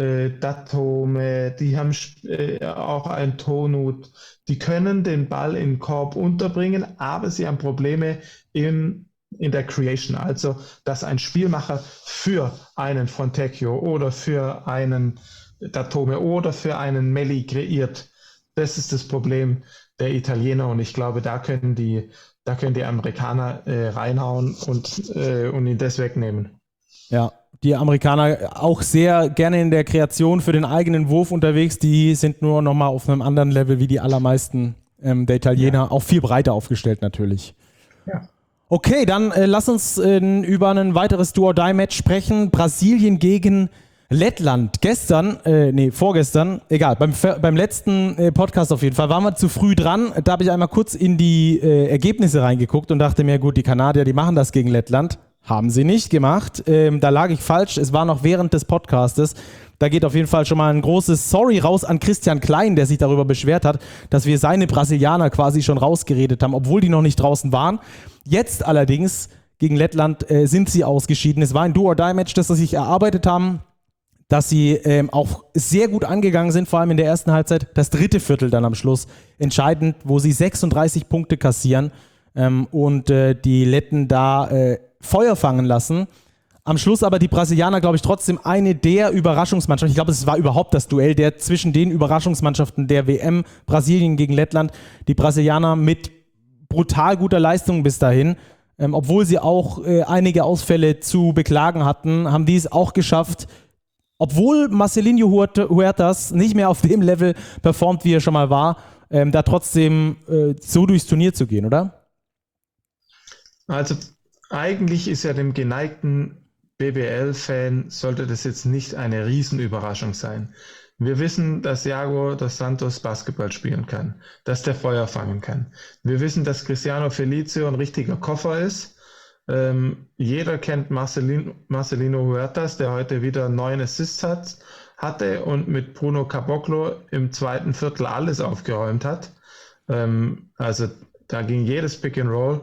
Datome, die haben auch ein Tonut. Die können den Ball in den Korb unterbringen, aber sie haben Probleme in der Creation. Also, dass ein Spielmacher für einen Fontecchio oder für einen Datome oder für einen Melli kreiert. Das ist das Problem der Italiener und ich glaube, da können die Amerikaner reinhauen und ihn das wegnehmen. Ja, die Amerikaner auch sehr gerne in der Kreation für den eigenen Wurf unterwegs. Die sind nur nochmal auf einem anderen Level wie die allermeisten der Italiener. Auch viel breiter aufgestellt natürlich. Ja. Okay, dann lass uns über ein weiteres Do-or-Die-Match sprechen. Brasilien gegen Lettland. Vorgestern, egal, beim letzten Podcast auf jeden Fall, waren wir zu früh dran. Da habe ich einmal kurz in die Ergebnisse reingeguckt und dachte mir, gut, die Kanadier, die machen das gegen Lettland. Haben sie nicht gemacht. Da lag ich falsch. Es war noch während des Podcastes. Da geht auf jeden Fall schon mal ein großes Sorry raus an Christian Klein, der sich darüber beschwert hat, dass wir seine Brasilianer quasi schon rausgeredet haben, obwohl die noch nicht draußen waren. Jetzt allerdings gegen Lettland sind sie ausgeschieden. Es war ein Do-or-Die-Match, das sie sich erarbeitet haben, dass sie auch sehr gut angegangen sind, vor allem in der ersten Halbzeit. Das dritte Viertel dann am Schluss entscheidend, wo sie 36 Punkte kassieren und die Letten da Feuer fangen lassen. Am Schluss aber die Brasilianer, glaube ich, trotzdem eine der Überraschungsmannschaften. Ich glaube, es war überhaupt das Duell zwischen den Überraschungsmannschaften der WM, Brasilien gegen Lettland. Die Brasilianer mit brutal guter Leistung bis dahin. Obwohl sie auch einige Ausfälle zu beklagen hatten, haben die es auch geschafft, obwohl Marcelinho Huertas nicht mehr auf dem Level performt, wie er schon mal war, da trotzdem so durchs Turnier zu gehen, oder? Also eigentlich ist ja dem geneigten BBL-Fan sollte das jetzt nicht eine Riesenüberraschung sein. Wir wissen, dass Thiago dos Santos Basketball spielen kann, dass der Feuer fangen kann. Wir wissen, dass Cristiano Felicio ein richtiger Koffer ist. Jeder kennt Marcelino Huertas, der heute wieder 9 Assists hatte und mit Bruno Caboclo im zweiten Viertel alles aufgeräumt hat. Also da ging jedes Pick and Roll,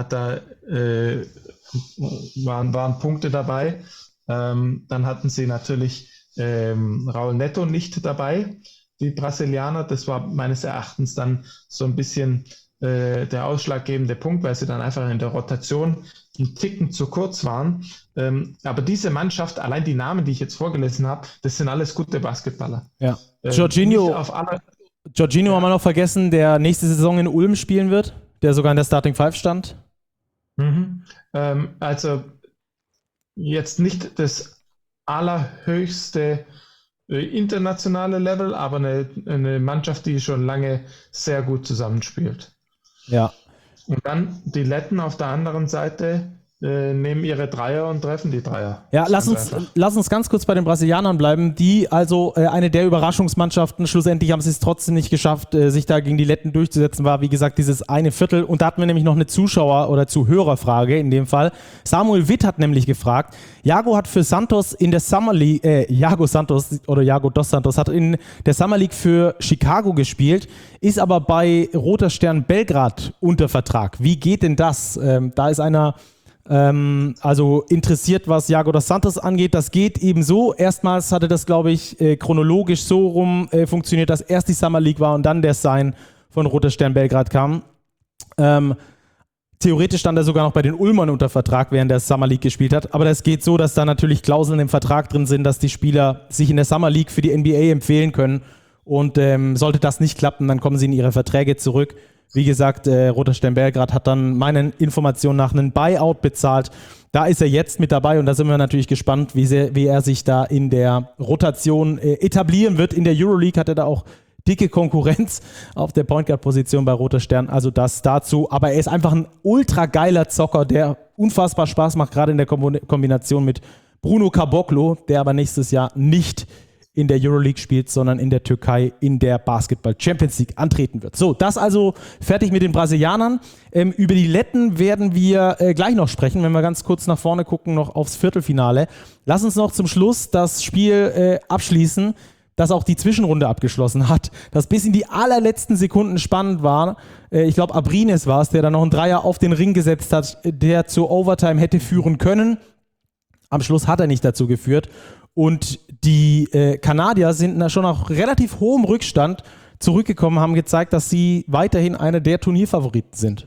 waren Punkte dabei. Dann hatten sie natürlich Raul Neto nicht dabei, die Brasilianer. Das war meines Erachtens dann so ein bisschen der ausschlaggebende Punkt, weil sie dann einfach in der Rotation einen Ticken zu kurz waren. Aber diese Mannschaft, allein die Namen, die ich jetzt vorgelesen habe, das sind alles gute Basketballer. Ja. Jorginho ja. haben wir noch vergessen, der nächste Saison in Ulm spielen wird, der sogar in der Starting Five stand. Also jetzt nicht das allerhöchste internationale Level, aber eine Mannschaft, die schon lange sehr gut zusammenspielt. Ja. Und dann die Letten auf der anderen Seite nehmen ihre Dreier und treffen die Dreier. Ja, lass uns ganz kurz bei den Brasilianern bleiben, die also eine der Überraschungsmannschaften, schlussendlich haben sie es trotzdem nicht geschafft, sich da gegen die Letten durchzusetzen, war wie gesagt dieses eine Viertel. Und da hatten wir nämlich noch eine Zuschauer- oder Zuhörerfrage in dem Fall. Samuel Witt hat nämlich gefragt, Jago hat für Santos in der Summer League, Jago dos Santos hat in der Summer League für Chicago gespielt, ist aber bei Roter Stern Belgrad unter Vertrag. Wie geht denn das? Da ist einer also interessiert, was Jago dos Santos angeht. Das geht eben so. Erstmals hatte das, glaube ich, chronologisch so rum funktioniert, dass erst die Summer League war und dann der Sign von Roter Stern Belgrad kam. Theoretisch stand er sogar noch bei den Ulmern unter Vertrag, während der Summer League gespielt hat. Aber das geht so, dass da natürlich Klauseln im Vertrag drin sind, dass die Spieler sich in der Summer League für die NBA empfehlen können. Und sollte das nicht klappen, dann kommen sie in ihre Verträge zurück. Wie gesagt, Roter Stern Belgrad hat dann meinen Informationen nach einen Buyout bezahlt. Da ist er jetzt mit dabei und da sind wir natürlich gespannt, wie er sich da in der Rotation etablieren wird. In der Euroleague hat er da auch dicke Konkurrenz auf der Point Guard Position bei Roter Stern. Also das dazu. Aber er ist einfach ein ultra geiler Zocker, der unfassbar Spaß macht, gerade in der Kombination mit Bruno Caboclo, der aber nächstes Jahr nicht in der Euroleague spielt, sondern in der Türkei in der Basketball Champions League antreten wird. So, das also fertig mit den Brasilianern. Über die Letten werden wir gleich noch sprechen, wenn wir ganz kurz nach vorne gucken, noch aufs Viertelfinale. Lass uns noch zum Schluss das Spiel abschließen, das auch die Zwischenrunde abgeschlossen hat, das bis in die allerletzten Sekunden spannend war. Ich glaube, Abrines war es, der da noch einen Dreier auf den Ring gesetzt hat, der zur Overtime hätte führen können. Am Schluss hat er nicht dazu geführt. Und die Kanadier sind schon auf relativ hohem Rückstand zurückgekommen, haben gezeigt, dass sie weiterhin einer der Turnierfavoriten sind.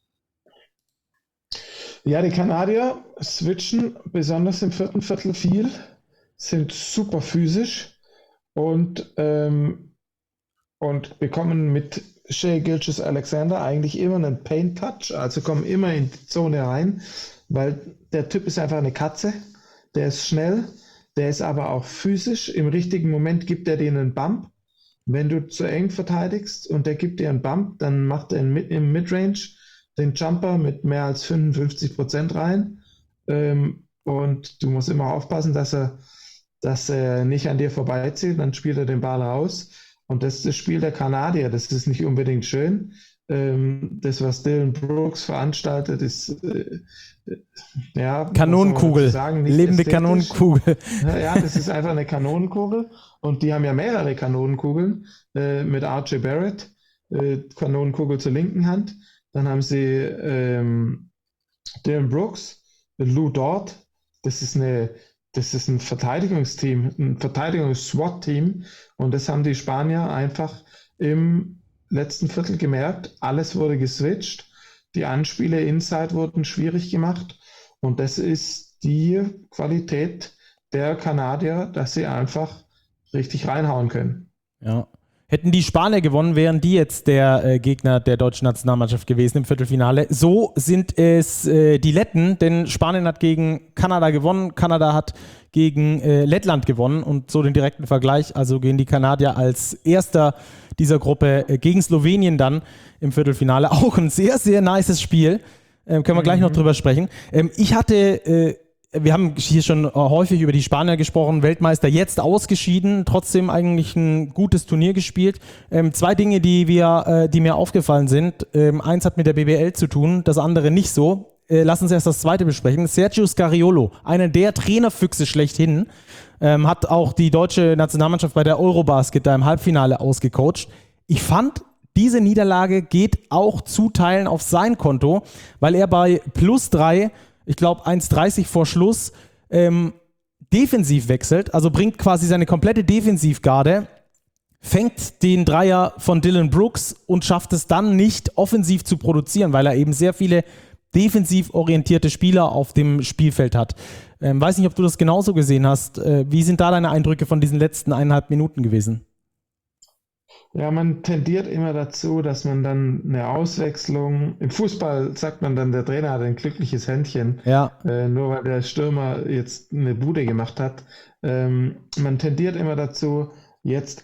Ja, die Kanadier switchen besonders im vierten Viertel viel, sind super physisch und bekommen mit Shai Gilgeous-Alexander eigentlich immer einen Paint-Touch, also kommen immer in die Zone rein, weil der Typ ist einfach eine Katze, der ist schnell. Der ist aber auch physisch. Im richtigen Moment gibt er dir einen Bump. Wenn du zu eng verteidigst und der gibt dir einen Bump, dann macht er im Midrange den Jumper mit mehr als 55% rein. Und du musst immer aufpassen, dass er nicht an dir vorbeizieht. Dann spielt er den Ball raus. Und das ist das Spiel der Kanadier. Das ist nicht unbedingt schön. Das, was Dylan Brooks veranstaltet, ist Kanonenkugel, lebende Kanonenkugel. Ja, das ist einfach eine Kanonenkugel und die haben ja mehrere Kanonenkugeln mit R.J. Barrett, Kanonenkugel zur linken Hand. Dann haben sie Dylan Brooks, Lou Dort, das ist ein Verteidigungsteam, ein Verteidigungs-SWAT-Team und das haben die Spanier einfach im letzten Viertel gemerkt. Alles wurde geswitcht. Die Anspiele inside wurden schwierig gemacht und das ist die Qualität der Kanadier, dass sie einfach richtig reinhauen können. Ja. Hätten die Spanier gewonnen, wären die jetzt der Gegner der deutschen Nationalmannschaft gewesen im Viertelfinale. So sind es die Letten, denn Spanien hat gegen Kanada gewonnen, Kanada hat gegen Lettland gewonnen und so den direkten Vergleich. Also gehen die Kanadier als erster dieser Gruppe gegen Slowenien dann im Viertelfinale. Auch ein sehr, sehr nices Spiel. Können wir gleich noch drüber sprechen. Wir haben hier schon häufig über die Spanier gesprochen, Weltmeister jetzt ausgeschieden, trotzdem eigentlich ein gutes Turnier gespielt. Zwei Dinge, die mir aufgefallen sind. Eins hat mit der BBL zu tun, das andere nicht so. Lass uns erst das zweite besprechen. Sergio Scariolo, einer der Trainerfüchse schlechthin, hat auch die deutsche Nationalmannschaft bei der Eurobasket da im Halbfinale ausgecoacht. Ich fand, diese Niederlage geht auch zu Teilen auf sein Konto, weil er bei +3, ich glaube 1,30 vor Schluss, defensiv wechselt, also bringt quasi seine komplette Defensivgarde fängt den Dreier von Dillon Brooks und schafft es dann nicht offensiv zu produzieren, weil er eben sehr viele defensiv orientierte Spieler auf dem Spielfeld hat. Weiß nicht, ob du das genauso gesehen hast. Wie sind da deine Eindrücke von diesen letzten 1,5 Minuten gewesen? Ja, man tendiert immer dazu, dass man dann eine Auswechslung, im Fußball sagt man dann, der Trainer hat ein glückliches Händchen, Ja. Nur weil der Stürmer jetzt eine Bude gemacht hat. Man tendiert immer dazu, jetzt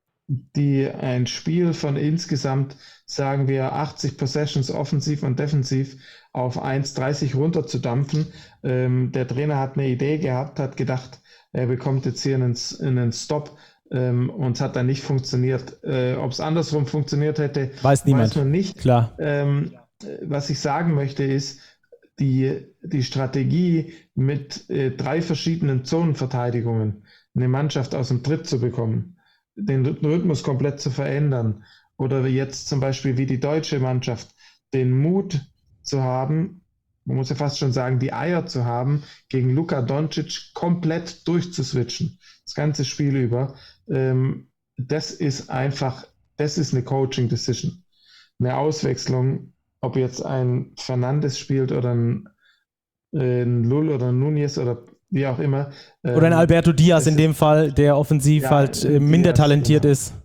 ein Spiel von insgesamt, sagen wir, 80 Possessions offensiv und defensiv auf 1,30 runterzudampfen. Der Trainer hat eine Idee gehabt, hat gedacht, er bekommt jetzt hier einen Stop, und es hat dann nicht funktioniert. Ob es andersrum funktioniert hätte, Weiß niemand. man nicht. Klar. Was ich sagen möchte ist, die Strategie mit 3 verschiedenen Zonenverteidigungen eine Mannschaft aus dem Tritt zu bekommen, den Rhythmus komplett zu verändern oder jetzt zum Beispiel wie die deutsche Mannschaft den Mut zu haben, man muss ja fast schon sagen, die Eier zu haben, gegen Luka Doncic komplett durchzuswitchen, das ganze Spiel über. Das ist eine Coaching-Decision. Eine Auswechslung, ob jetzt ein Fernandes spielt oder ein Lull oder ein Nunez oder wie auch immer. Oder ein Alberto Diaz in dem Fall, der offensiv minder talentiert genau. ist.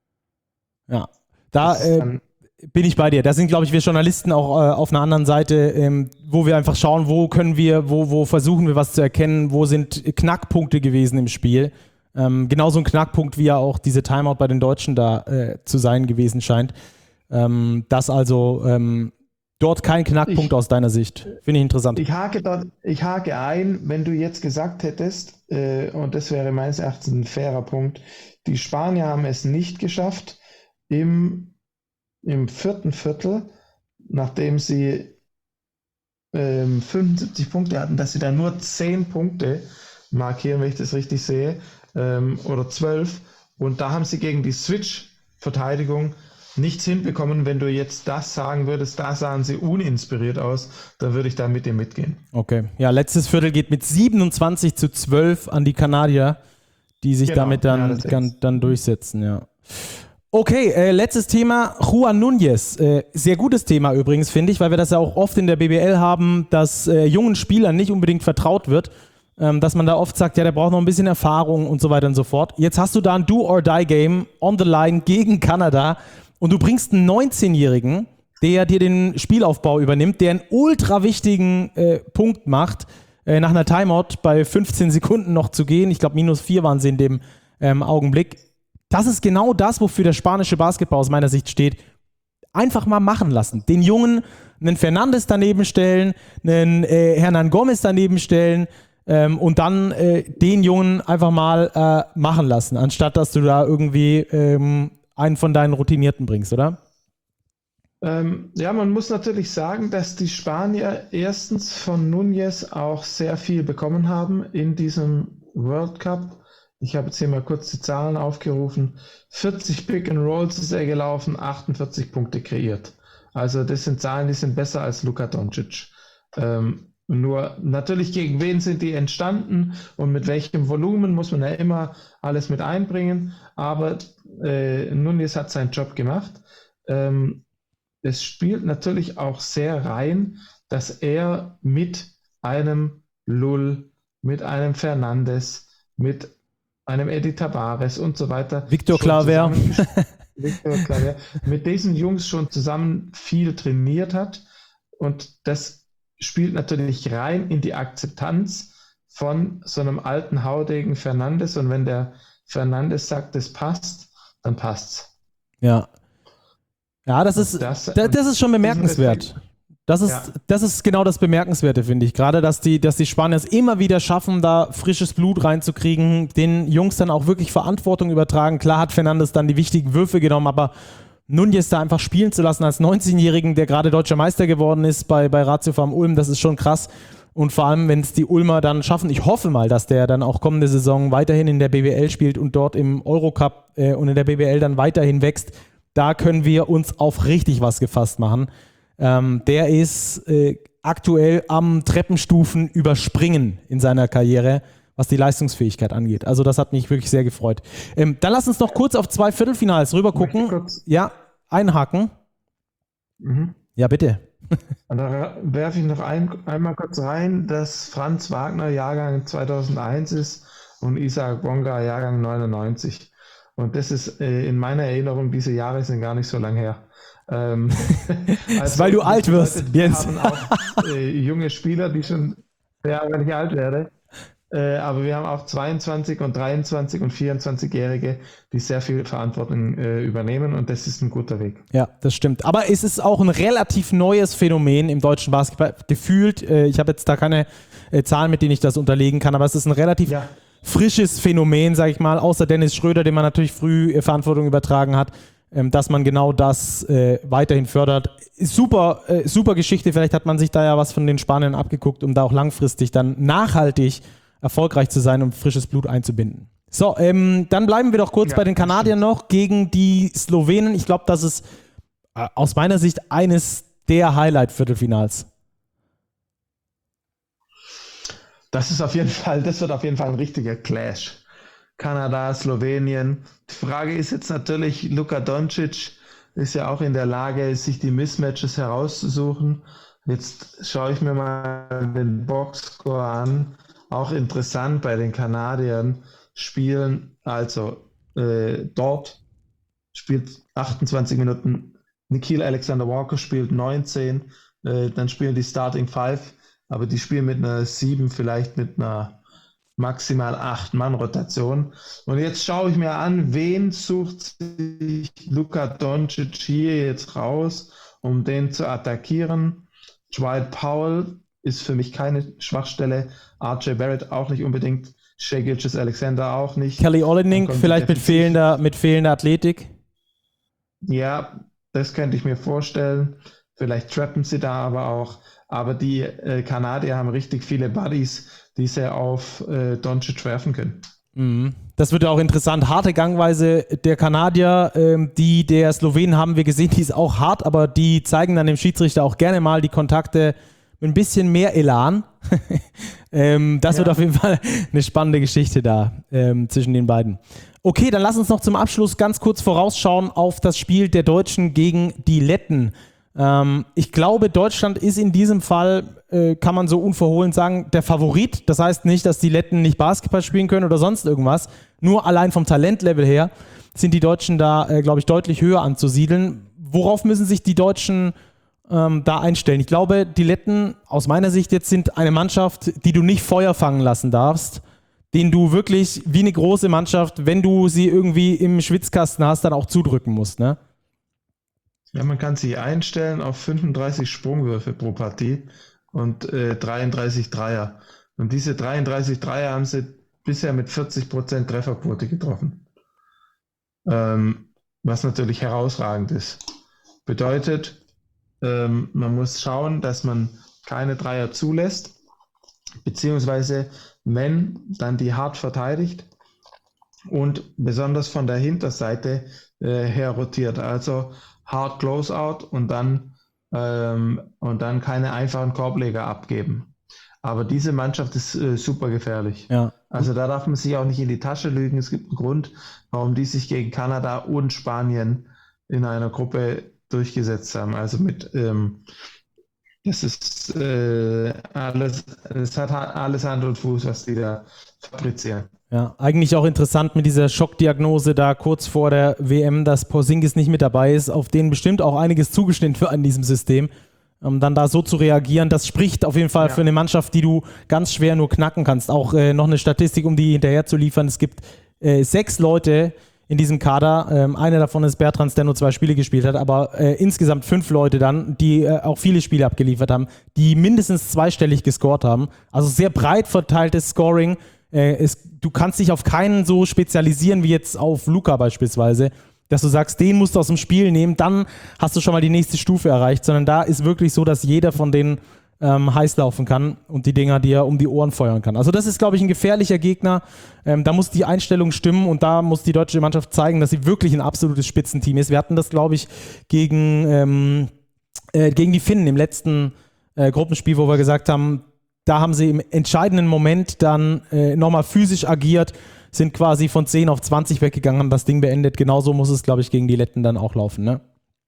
Ja, da bin ich bei dir. Da sind, glaube ich, wir Journalisten auch auf einer anderen Seite, wo wir einfach schauen, wo versuchen wir was zu erkennen, wo sind Knackpunkte gewesen im Spiel. Genauso ein Knackpunkt, wie ja auch diese Timeout bei den Deutschen da zu sein gewesen scheint. Das also dort kein Knackpunkt aus deiner Sicht. Finde ich interessant. Ich hake ein, wenn du jetzt gesagt hättest, und das wäre meines Erachtens ein fairer Punkt, die Spanier haben es nicht geschafft, im 4. Viertel, nachdem sie 75 Punkte hatten, dass sie da nur 10 Punkte markieren, wenn ich das richtig sehe, oder 12. Und da haben sie gegen die Switch-Verteidigung nichts hinbekommen. Wenn du jetzt das sagen würdest, da sahen sie uninspiriert aus, dann würde ich da mit dir mitgehen. Okay. Ja, letztes Viertel geht mit 27-12 an die Kanadier, die sich damit dann durchsetzen, ja. Okay, letztes Thema, Juan Núñez. Sehr gutes Thema übrigens, finde ich, weil wir das ja auch oft in der BBL haben, dass jungen Spielern nicht unbedingt vertraut wird, dass man da oft sagt, ja, der braucht noch ein bisschen Erfahrung und so weiter und so fort. Jetzt hast du da ein Do-or-Die-Game on the line gegen Kanada und du bringst einen 19-Jährigen, der dir den Spielaufbau übernimmt, der einen ultra wichtigen Punkt macht, nach einer Timeout bei 15 Sekunden noch zu gehen. Ich glaube, -4 waren sie in dem Augenblick. Das ist genau das, wofür der spanische Basketball aus meiner Sicht steht. Einfach mal machen lassen. Den Jungen einen Fernandes daneben stellen, einen Hernan Gomez daneben stellen und dann den Jungen einfach mal machen lassen, anstatt dass du da irgendwie einen von deinen Routinierten bringst, oder? Ja, man muss natürlich sagen, dass die Spanier erstens von Núñez auch sehr viel bekommen haben in diesem World Cup. Ich habe jetzt hier mal kurz die Zahlen aufgerufen. 40 Pick and Rolls ist er gelaufen, 48 Punkte kreiert. Also das sind Zahlen, die sind besser als Luka Doncic. Nur natürlich, gegen wen sind die entstanden und mit welchem Volumen muss man ja immer alles mit einbringen. Aber Núñez hat seinen Job gemacht. Es spielt natürlich auch sehr rein, dass er mit einem Lull, mit einem Fernandes, mit einem Eddie Tavares und so weiter. Victor Claver, mit diesen Jungs schon zusammen viel trainiert hat. Und das spielt natürlich rein in die Akzeptanz von so einem alten Haudegen Fernandes. Und wenn der Fernandes sagt, das passt, dann passt's. Ja. Ja, das ist schon bemerkenswert. Das ist genau das Bemerkenswerte, finde ich. Gerade, dass die Spanier es immer wieder schaffen, da frisches Blut reinzukriegen, den Jungs dann auch wirklich Verantwortung übertragen. Klar hat Fernandes dann die wichtigen Würfe genommen, aber Núñez da einfach spielen zu lassen als 19-Jährigen, der gerade deutscher Meister geworden ist bei Ratio Farm Ulm, das ist schon krass. Und vor allem, wenn es die Ulmer dann schaffen, ich hoffe mal, dass der dann auch kommende Saison weiterhin in der BBL spielt und dort im Eurocup und in der BBL dann weiterhin wächst, da können wir uns auf richtig was gefasst machen. Der ist aktuell am Treppenstufen überspringen in seiner Karriere, was die Leistungsfähigkeit angeht. Also das hat mich wirklich sehr gefreut. Dann lass uns noch kurz auf 2 Viertelfinals rüber gucken. Ja, einhaken. Ja, bitte. Und da werfe ich noch einmal kurz rein, dass Franz Wagner Jahrgang 2001 ist und Isaac Bonga Jahrgang 99. Und das ist in meiner Erinnerung, diese Jahre sind gar nicht so lang her. Also, weil du alt wirst, Jens. Wir haben auch junge Spieler, die schon, ja, wenn ich alt werde, aber wir haben auch 22 und 23 und 24-Jährige, die sehr viel Verantwortung übernehmen und das ist ein guter Weg. Ja, das stimmt. Aber es ist auch ein relativ neues Phänomen im deutschen Basketball. Gefühlt, ich habe jetzt da keine Zahlen, mit denen ich das unterlegen kann, aber es ist ein relativ frisches Phänomen, sage ich mal, außer Dennis Schröder, dem man natürlich früh Verantwortung übertragen hat, dass man genau das weiterhin fördert. Super Geschichte, vielleicht hat man sich da ja was von den Spaniern abgeguckt, um da auch langfristig dann nachhaltig erfolgreich zu sein, um frisches Blut einzubinden. So, dann bleiben wir doch kurz bei den Kanadiern noch gegen die Slowenen. Ich glaube, das ist aus meiner Sicht eines der Highlight-Viertelfinals. Das wird auf jeden Fall ein richtiger Clash. Kanada, Slowenien. Die Frage ist jetzt natürlich, Luka Doncic ist ja auch in der Lage, sich die Mismatches herauszusuchen. Jetzt schaue ich mir mal den Boxscore an. Auch interessant bei den Kanadiern spielen, also dort spielt 28 Minuten, Nickeil Alexander-Walker spielt 19, dann spielen die Starting 5, aber die spielen mit einer 7, vielleicht mit einer maximal 8-Mann-Rotation. Und jetzt schaue ich mir an, wen sucht sich Luka Doncic hier jetzt raus, um den zu attackieren. Dwight Powell ist für mich keine Schwachstelle, RJ Barrett auch nicht unbedingt, Shai Gilgeous-Alexander auch nicht. Kelly Olynyk vielleicht mit fehlender Athletik? Ja, das könnte ich mir vorstellen. Vielleicht trappen sie da aber auch. Aber die Kanadier haben richtig viele Buddies, die sie auf Doncic werfen können. Das wird ja auch interessant. Harte Gangweise der Kanadier, die der Slowenen haben wir gesehen, die ist auch hart, aber die zeigen dann dem Schiedsrichter auch gerne mal die Kontakte mit ein bisschen mehr Elan. Das wird auf jeden Fall eine spannende Geschichte da zwischen den beiden. Okay, dann lass uns noch zum Abschluss ganz kurz vorausschauen auf das Spiel der Deutschen gegen die Letten. Ich glaube, Deutschland ist in diesem Fall, kann man so unverhohlen sagen, der Favorit. Das heißt nicht, dass die Letten nicht Basketball spielen können oder sonst irgendwas. Nur allein vom Talentlevel her sind die Deutschen da, glaube ich, deutlich höher anzusiedeln. Worauf müssen sich die Deutschen da einstellen? Ich glaube, die Letten aus meiner Sicht jetzt sind eine Mannschaft, die du nicht Feuer fangen lassen darfst, denen du wirklich wie eine große Mannschaft, wenn du sie irgendwie im Schwitzkasten hast, dann auch zudrücken musst, ne? Ja, man kann sie einstellen auf 35 Sprungwürfe pro Partie und 33 Dreier. Und diese 33 Dreier haben sie bisher mit 40% Trefferquote getroffen. Was natürlich herausragend ist. Bedeutet, man muss schauen, dass man keine Dreier zulässt, beziehungsweise wenn, dann die hart verteidigt und besonders von der Hinterseite her rotiert. Also hard Closeout und dann keine einfachen Korbleger abgeben. Aber diese Mannschaft ist super gefährlich. Ja. Also da darf man sich auch nicht in die Tasche lügen. Es gibt einen Grund, warum die sich gegen Kanada und Spanien in einer Gruppe durchgesetzt haben. Also das ist alles, es hat alles Hand und Fuß, was die da fabrizieren. Ja, eigentlich auch interessant mit dieser Schockdiagnose da kurz vor der WM, dass Porzingis nicht mit dabei ist, auf den bestimmt auch einiges zugeschnitten wird an diesem System. Dann da so zu reagieren, das spricht auf jeden Fall für eine Mannschaft, die du ganz schwer nur knacken kannst. Auch noch eine Statistik, um die hinterher zu liefern. Es gibt 6 Leute in diesem Kader. Einer davon ist Bertrands, der nur 2 Spiele gespielt hat, aber insgesamt 5 Leute dann, die auch viele Spiele abgeliefert haben, die mindestens zweistellig gescored haben. Also sehr breit verteiltes Scoring. Du kannst dich auf keinen so spezialisieren wie jetzt auf Luka beispielsweise, dass du sagst, den musst du aus dem Spiel nehmen, dann hast du schon mal die nächste Stufe erreicht, sondern da ist wirklich so, dass jeder von denen heiß laufen kann und die Dinger dir um die Ohren feuern kann. Also das ist, glaube ich, ein gefährlicher Gegner. Da muss die Einstellung stimmen und da muss die deutsche Mannschaft zeigen, dass sie wirklich ein absolutes Spitzenteam ist. Wir hatten das, glaube ich, gegen die Finnen im letzten Gruppenspiel, wo wir gesagt haben, da haben sie im entscheidenden Moment dann nochmal physisch agiert, sind quasi von 10 auf 20 weggegangen, haben das Ding beendet. Genauso muss es, glaube ich, gegen die Letten dann auch laufen, ne?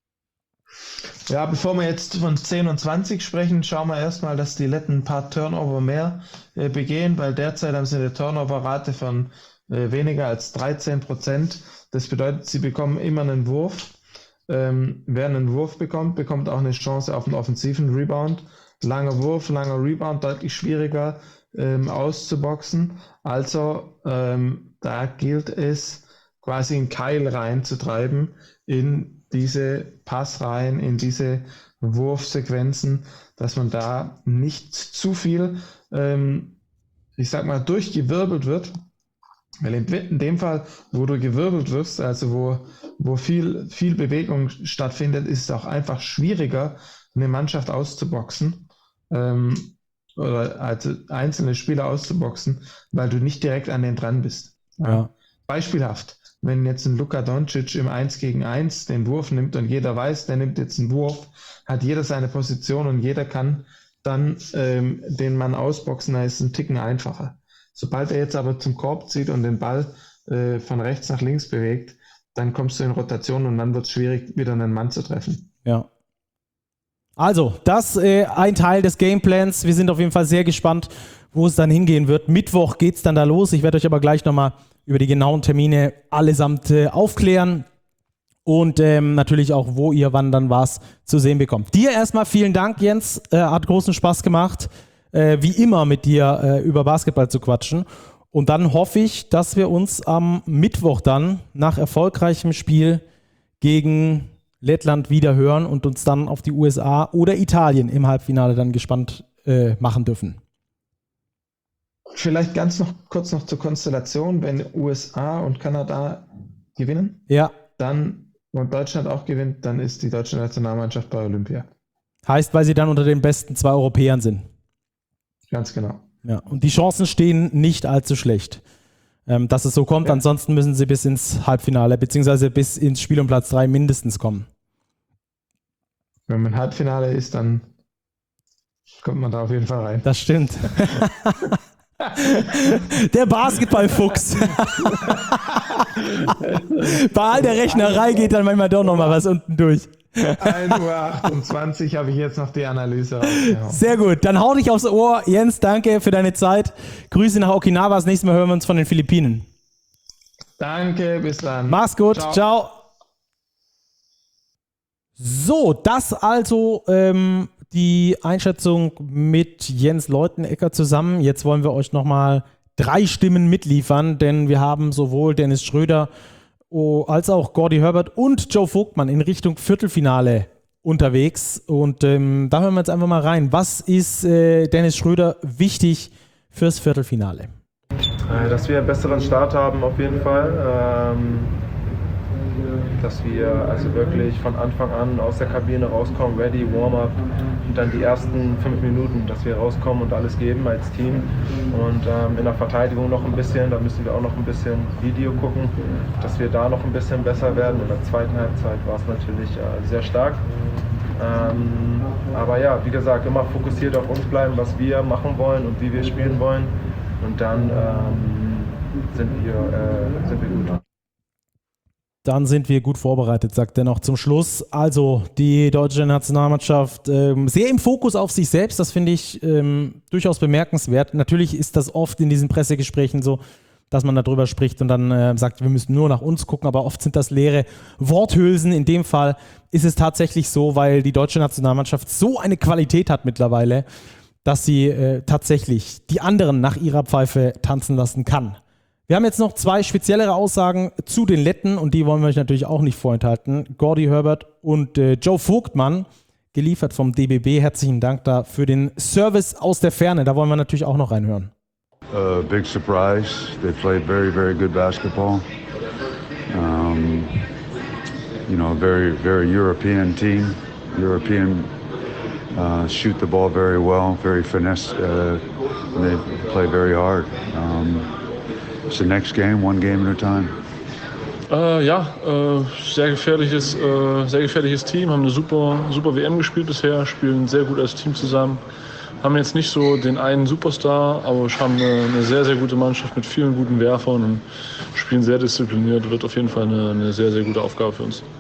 Ja, bevor wir jetzt von 10 und 20 sprechen, schauen wir erstmal, dass die Letten ein paar Turnover mehr begehen, weil derzeit haben sie eine Turnover-Rate von weniger als 13%. Das bedeutet, sie bekommen immer einen Wurf. Wer einen Wurf bekommt, bekommt auch eine Chance auf einen offensiven Rebound. Langer Wurf, langer Rebound, deutlich schwieriger auszuboxen. Also da gilt es, quasi einen Keil reinzutreiben in diese Passreihen, in diese Wurfsequenzen, dass man da nicht zu viel, ich sag mal, durchgewirbelt wird. Weil in dem Fall, wo du gewirbelt wirst, also wo viel Bewegung stattfindet, ist es auch einfach schwieriger, eine Mannschaft auszuboxen oder also einzelne Spieler auszuboxen, weil du nicht direkt an den dran bist. Ja. Beispielhaft, wenn jetzt ein Luka Doncic im 1 gegen 1 den Wurf nimmt und jeder weiß, der nimmt jetzt einen Wurf, hat jeder seine Position und jeder kann dann den Mann ausboxen, da ist es ein Ticken einfacher. Sobald er jetzt aber zum Korb zieht und den Ball von rechts nach links bewegt, dann kommst du in Rotation und dann wird es schwierig, wieder einen Mann zu treffen. Ja. Also, das ein Teil des Gameplans. Wir sind auf jeden Fall sehr gespannt, wo es dann hingehen wird. Mittwoch geht es dann da los. Ich werde euch aber gleich nochmal über die genauen Termine allesamt aufklären und natürlich auch, wo ihr wann dann was zu sehen bekommt. Dir erstmal vielen Dank, Jens. Hat großen Spaß gemacht, wie immer mit dir über Basketball zu quatschen. Und dann hoffe ich, dass wir uns am Mittwoch dann nach erfolgreichem Spiel gegen Lettland wieder hören und uns dann auf die USA oder Italien im Halbfinale dann gespannt machen dürfen. Vielleicht kurz noch zur Konstellation, wenn USA und Kanada gewinnen, ja, dann und Deutschland auch gewinnt, dann ist die deutsche Nationalmannschaft bei Olympia. Heißt, weil sie dann unter den besten 2 Europäern sind. Ganz genau. Ja, und die Chancen stehen nicht allzu schlecht, dass es so kommt. Ja. Ansonsten müssen sie bis ins Halbfinale, beziehungsweise bis ins Spiel um Platz 3 mindestens kommen. Wenn man Halbfinale ist, dann kommt man da auf jeden Fall rein. Das stimmt. Der Basketballfuchs. Bei all der Rechnerei geht dann manchmal doch nochmal was unten durch. 1:28 Uhr habe ich jetzt noch die Analyse rausgehauen. Sehr gut, dann hau dich aufs Ohr. Jens, danke für deine Zeit. Grüße nach Okinawa. Das nächste Mal hören wir uns von den Philippinen. Danke, bis dann. Mach's gut, ciao. So, das also die Einschätzung mit Jens Leutenecker zusammen. Jetzt wollen wir euch nochmal 3 Stimmen mitliefern, denn wir haben sowohl Dennis Schröder als auch Gordy Herbert und Joe Vogtmann in Richtung Viertelfinale unterwegs. Und da hören wir jetzt einfach mal rein. Was ist Dennis Schröder wichtig fürs Viertelfinale? Dass wir einen besseren Start haben auf jeden Fall. Dass wir also wirklich von Anfang an aus der Kabine rauskommen, ready, Warm-up und dann die ersten 5 Minuten, dass wir rauskommen und alles geben als Team. Und in der Verteidigung noch ein bisschen, da müssen wir auch noch ein bisschen Video gucken, dass wir da noch ein bisschen besser werden. In der zweiten Halbzeit war es natürlich sehr stark. Aber ja, wie gesagt, immer fokussiert auf uns bleiben, was wir machen wollen und wie wir spielen wollen. Und dann sind wir gut. Dann sind wir gut vorbereitet, sagt er noch zum Schluss. Also die deutsche Nationalmannschaft sehr im Fokus auf sich selbst, das finde ich durchaus bemerkenswert. Natürlich ist das oft in diesen Pressegesprächen so, dass man darüber spricht und dann sagt, wir müssen nur nach uns gucken, aber oft sind das leere Worthülsen. In dem Fall ist es tatsächlich so, weil die deutsche Nationalmannschaft so eine Qualität hat mittlerweile, dass sie tatsächlich die anderen nach ihrer Pfeife tanzen lassen kann. Wir haben jetzt noch 2 speziellere Aussagen zu den Letten und die wollen wir euch natürlich auch nicht vorenthalten. Gordy Herbert und Joe Vogtmann, geliefert vom DBB. Herzlichen Dank da für den Service aus der Ferne. Da wollen wir natürlich auch noch reinhören. Big surprise. They played very, very good basketball. Very, very European team. European shoot the ball very well, very finesse. And they play very hard. It's the next game, one game at a time. Sehr gefährliches Team, haben eine super WM gespielt bisher, spielen sehr gut als Team zusammen. haben jetzt nicht so den einen Superstar, aber wir haben eine sehr, sehr gute Mannschaft mit vielen guten Werfern und spielen sehr diszipliniert. Wird auf jeden Fall eine sehr, sehr gute Aufgabe für uns.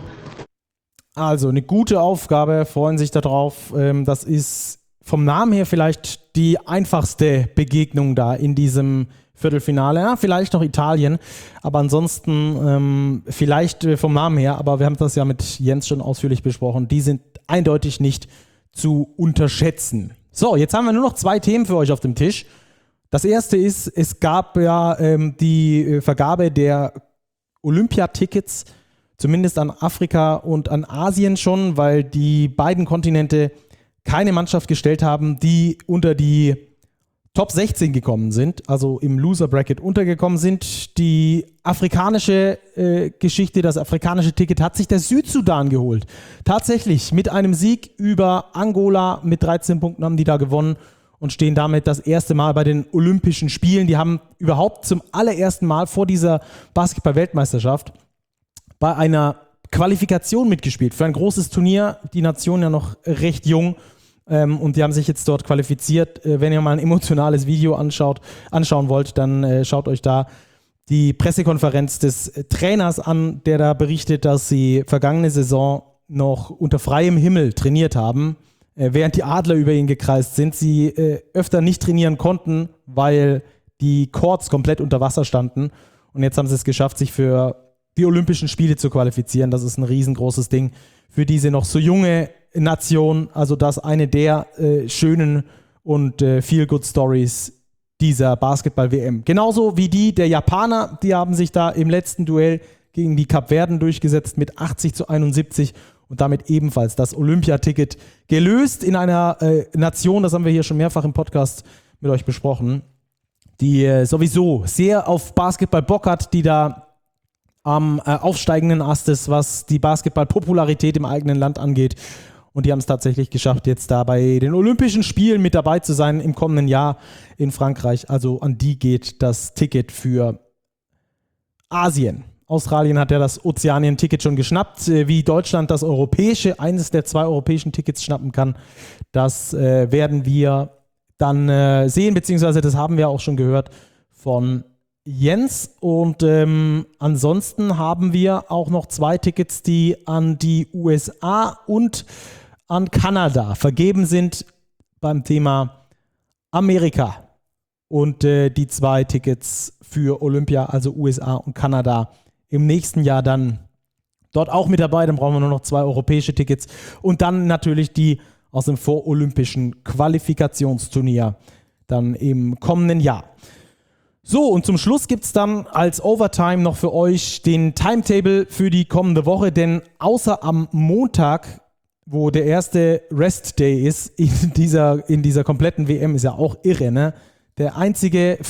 Also eine gute Aufgabe, freuen sich darauf. Das ist vom Namen her vielleicht die einfachste Begegnung da in diesem Viertelfinale. Ja, vielleicht noch Italien, aber ansonsten vielleicht vom Namen her, aber wir haben das ja mit Jens schon ausführlich besprochen, die sind eindeutig nicht zu unterschätzen. So, jetzt haben wir nur noch 2 Themen für euch auf dem Tisch. Das erste ist, es gab ja die Vergabe der Olympiatickets, zumindest an Afrika und an Asien schon, weil die beiden Kontinente keine Mannschaft gestellt haben, die unter die Top 16 gekommen sind, also im Loser Bracket untergekommen sind. Die afrikanische Geschichte, das afrikanische Ticket hat sich der Südsudan geholt. Tatsächlich mit einem Sieg über Angola mit 13 Punkten haben die da gewonnen und stehen damit das erste Mal bei den Olympischen Spielen. Die haben überhaupt zum allerersten Mal vor dieser Basketball-Weltmeisterschaft bei einer Qualifikation mitgespielt für ein großes Turnier. Die Nation ja noch recht jung. Und die haben sich jetzt dort qualifiziert. Wenn ihr mal ein emotionales Video anschauen wollt, dann schaut euch da die Pressekonferenz des Trainers an, der da berichtet, dass sie vergangene Saison noch unter freiem Himmel trainiert haben, während die Adler über ihn gekreist sind. Sie öfter nicht trainieren konnten, weil die Courts komplett unter Wasser standen. Und jetzt haben sie es geschafft, sich für die Olympischen Spiele zu qualifizieren. Das ist ein riesengroßes Ding für diese noch so junge Nation, also das eine der schönen und Feel-Good-Stories dieser Basketball-WM. Genauso wie die der Japaner, die haben sich da im letzten Duell gegen die Kapverden durchgesetzt mit 80-71 und damit ebenfalls das Olympiaticket gelöst in einer Nation, das haben wir hier schon mehrfach im Podcast mit euch besprochen, die sowieso sehr auf Basketball Bock hat, die da am aufsteigenden Ast ist, was die Basketball-Popularität im eigenen Land angeht. Und die haben es tatsächlich geschafft, jetzt da bei den Olympischen Spielen mit dabei zu sein im kommenden Jahr in Frankreich. Also an die geht das Ticket für Asien. Australien hat ja das Ozeanien-Ticket schon geschnappt. Wie Deutschland das europäische, eines der 2 europäischen Tickets schnappen kann, das werden wir dann sehen, beziehungsweise das haben wir auch schon gehört von Jens. Und ansonsten haben wir auch noch 2 Tickets, die an die USA und an Kanada vergeben sind beim Thema Amerika. Und die 2 Tickets für Olympia, also USA und Kanada, im nächsten Jahr dann dort auch mit dabei. Dann brauchen wir nur noch 2 europäische Tickets. Und dann natürlich die aus dem vorolympischen Qualifikationsturnier dann im kommenden Jahr. So, und zum Schluss gibt es dann als Overtime noch für euch den Timetable für die kommende Woche, denn außer am Montag, wo der erste Rest-Day ist in dieser kompletten WM, ist ja auch irre, ne? Der einzige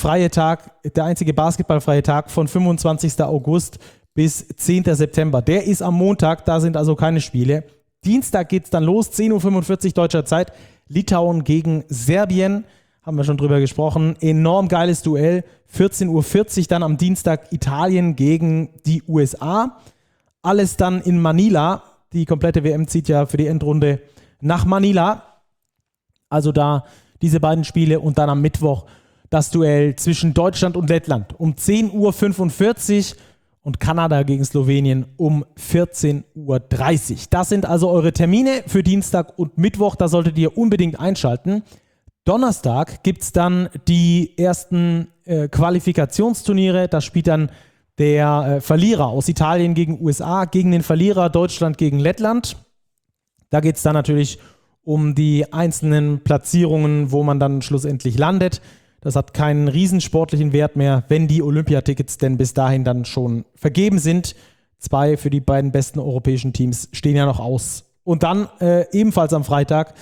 basketballfreie Tag von 25. August bis 10. September, der ist am Montag, da sind also keine Spiele. Dienstag geht es dann los, 10.45 Uhr deutscher Zeit, Litauen gegen Serbien. Haben wir schon drüber gesprochen. Enorm geiles Duell. 14.40 Uhr dann am Dienstag Italien gegen die USA. Alles dann in Manila. Die komplette WM zieht ja für die Endrunde nach Manila. Also da diese beiden Spiele und dann am Mittwoch das Duell zwischen Deutschland und Lettland um 10.45 Uhr und Kanada gegen Slowenien um 14.30 Uhr. Das sind also eure Termine für Dienstag und Mittwoch. Da solltet ihr unbedingt einschalten. Donnerstag gibt es dann die ersten Qualifikationsturniere. Da spielt dann der Verlierer aus Italien gegen USA gegen den Verlierer Deutschland gegen Lettland. Da geht es dann natürlich um die einzelnen Platzierungen, wo man dann schlussendlich landet. Das hat keinen riesensportlichen Wert mehr, wenn die Olympiatickets denn bis dahin dann schon vergeben sind. 2 für die beiden besten europäischen Teams stehen ja noch aus. Und dann ebenfalls am Freitag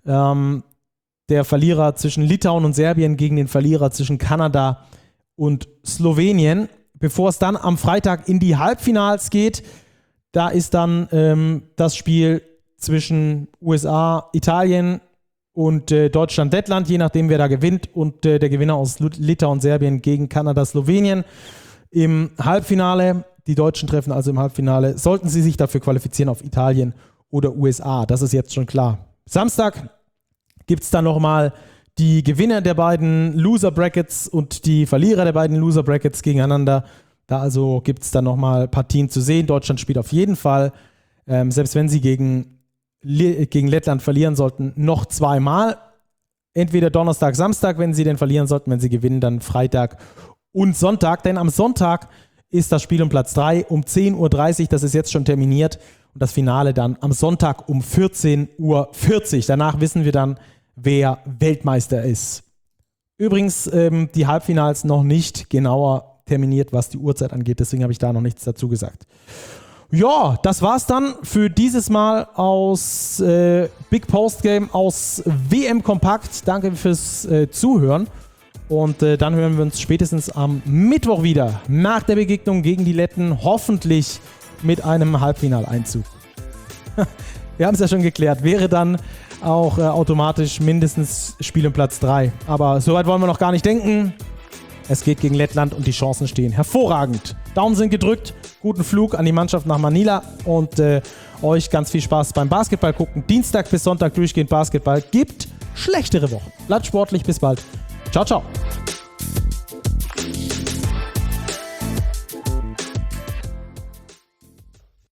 der Verlierer zwischen Litauen und Serbien gegen den Verlierer zwischen Kanada und Slowenien. Bevor es dann am Freitag in die Halbfinals geht, da ist dann das Spiel zwischen USA, Italien und Deutschland, Lettland, je nachdem wer da gewinnt, und der Gewinner aus Litauen, Serbien gegen Kanada, Slowenien im Halbfinale. Die Deutschen treffen also im Halbfinale. Sollten sie sich dafür qualifizieren auf Italien oder USA, das ist jetzt schon klar. Samstag gibt es dann nochmal die Gewinner der beiden Loser Brackets und die Verlierer der beiden Loser Brackets gegeneinander. Da also gibt es dann nochmal Partien zu sehen. Deutschland spielt auf jeden Fall, selbst wenn sie gegen Lettland verlieren sollten, noch zweimal. Entweder Donnerstag, Samstag, wenn sie denn verlieren sollten. Wenn sie gewinnen, dann Freitag und Sonntag. Denn am Sonntag ist das Spiel um Platz 3 um 10.30 Uhr. Das ist jetzt schon terminiert. Und das Finale dann am Sonntag um 14.40 Uhr. Danach wissen wir dann, wer Weltmeister ist. Übrigens die Halbfinals noch nicht genauer terminiert, was die Uhrzeit angeht. Deswegen habe ich da noch nichts dazu gesagt. Ja, das war's dann für dieses Mal aus Big Post Game aus WM Kompakt. Danke fürs Zuhören. Und dann hören wir uns spätestens am Mittwoch wieder nach der Begegnung gegen die Letten. Hoffentlich mit einem Halbfinaleinzug. Wir haben es ja schon geklärt. Wäre dann auch automatisch mindestens Spiel um Platz 3. Aber so weit wollen wir noch gar nicht denken. Es geht gegen Lettland und die Chancen stehen hervorragend. Daumen sind gedrückt. Guten Flug an die Mannschaft nach Manila und euch ganz viel Spaß beim Basketball gucken. Dienstag bis Sonntag durchgehend Basketball. Gibt schlechtere Wochen. Bleibt sportlich. Bis bald. Ciao, ciao.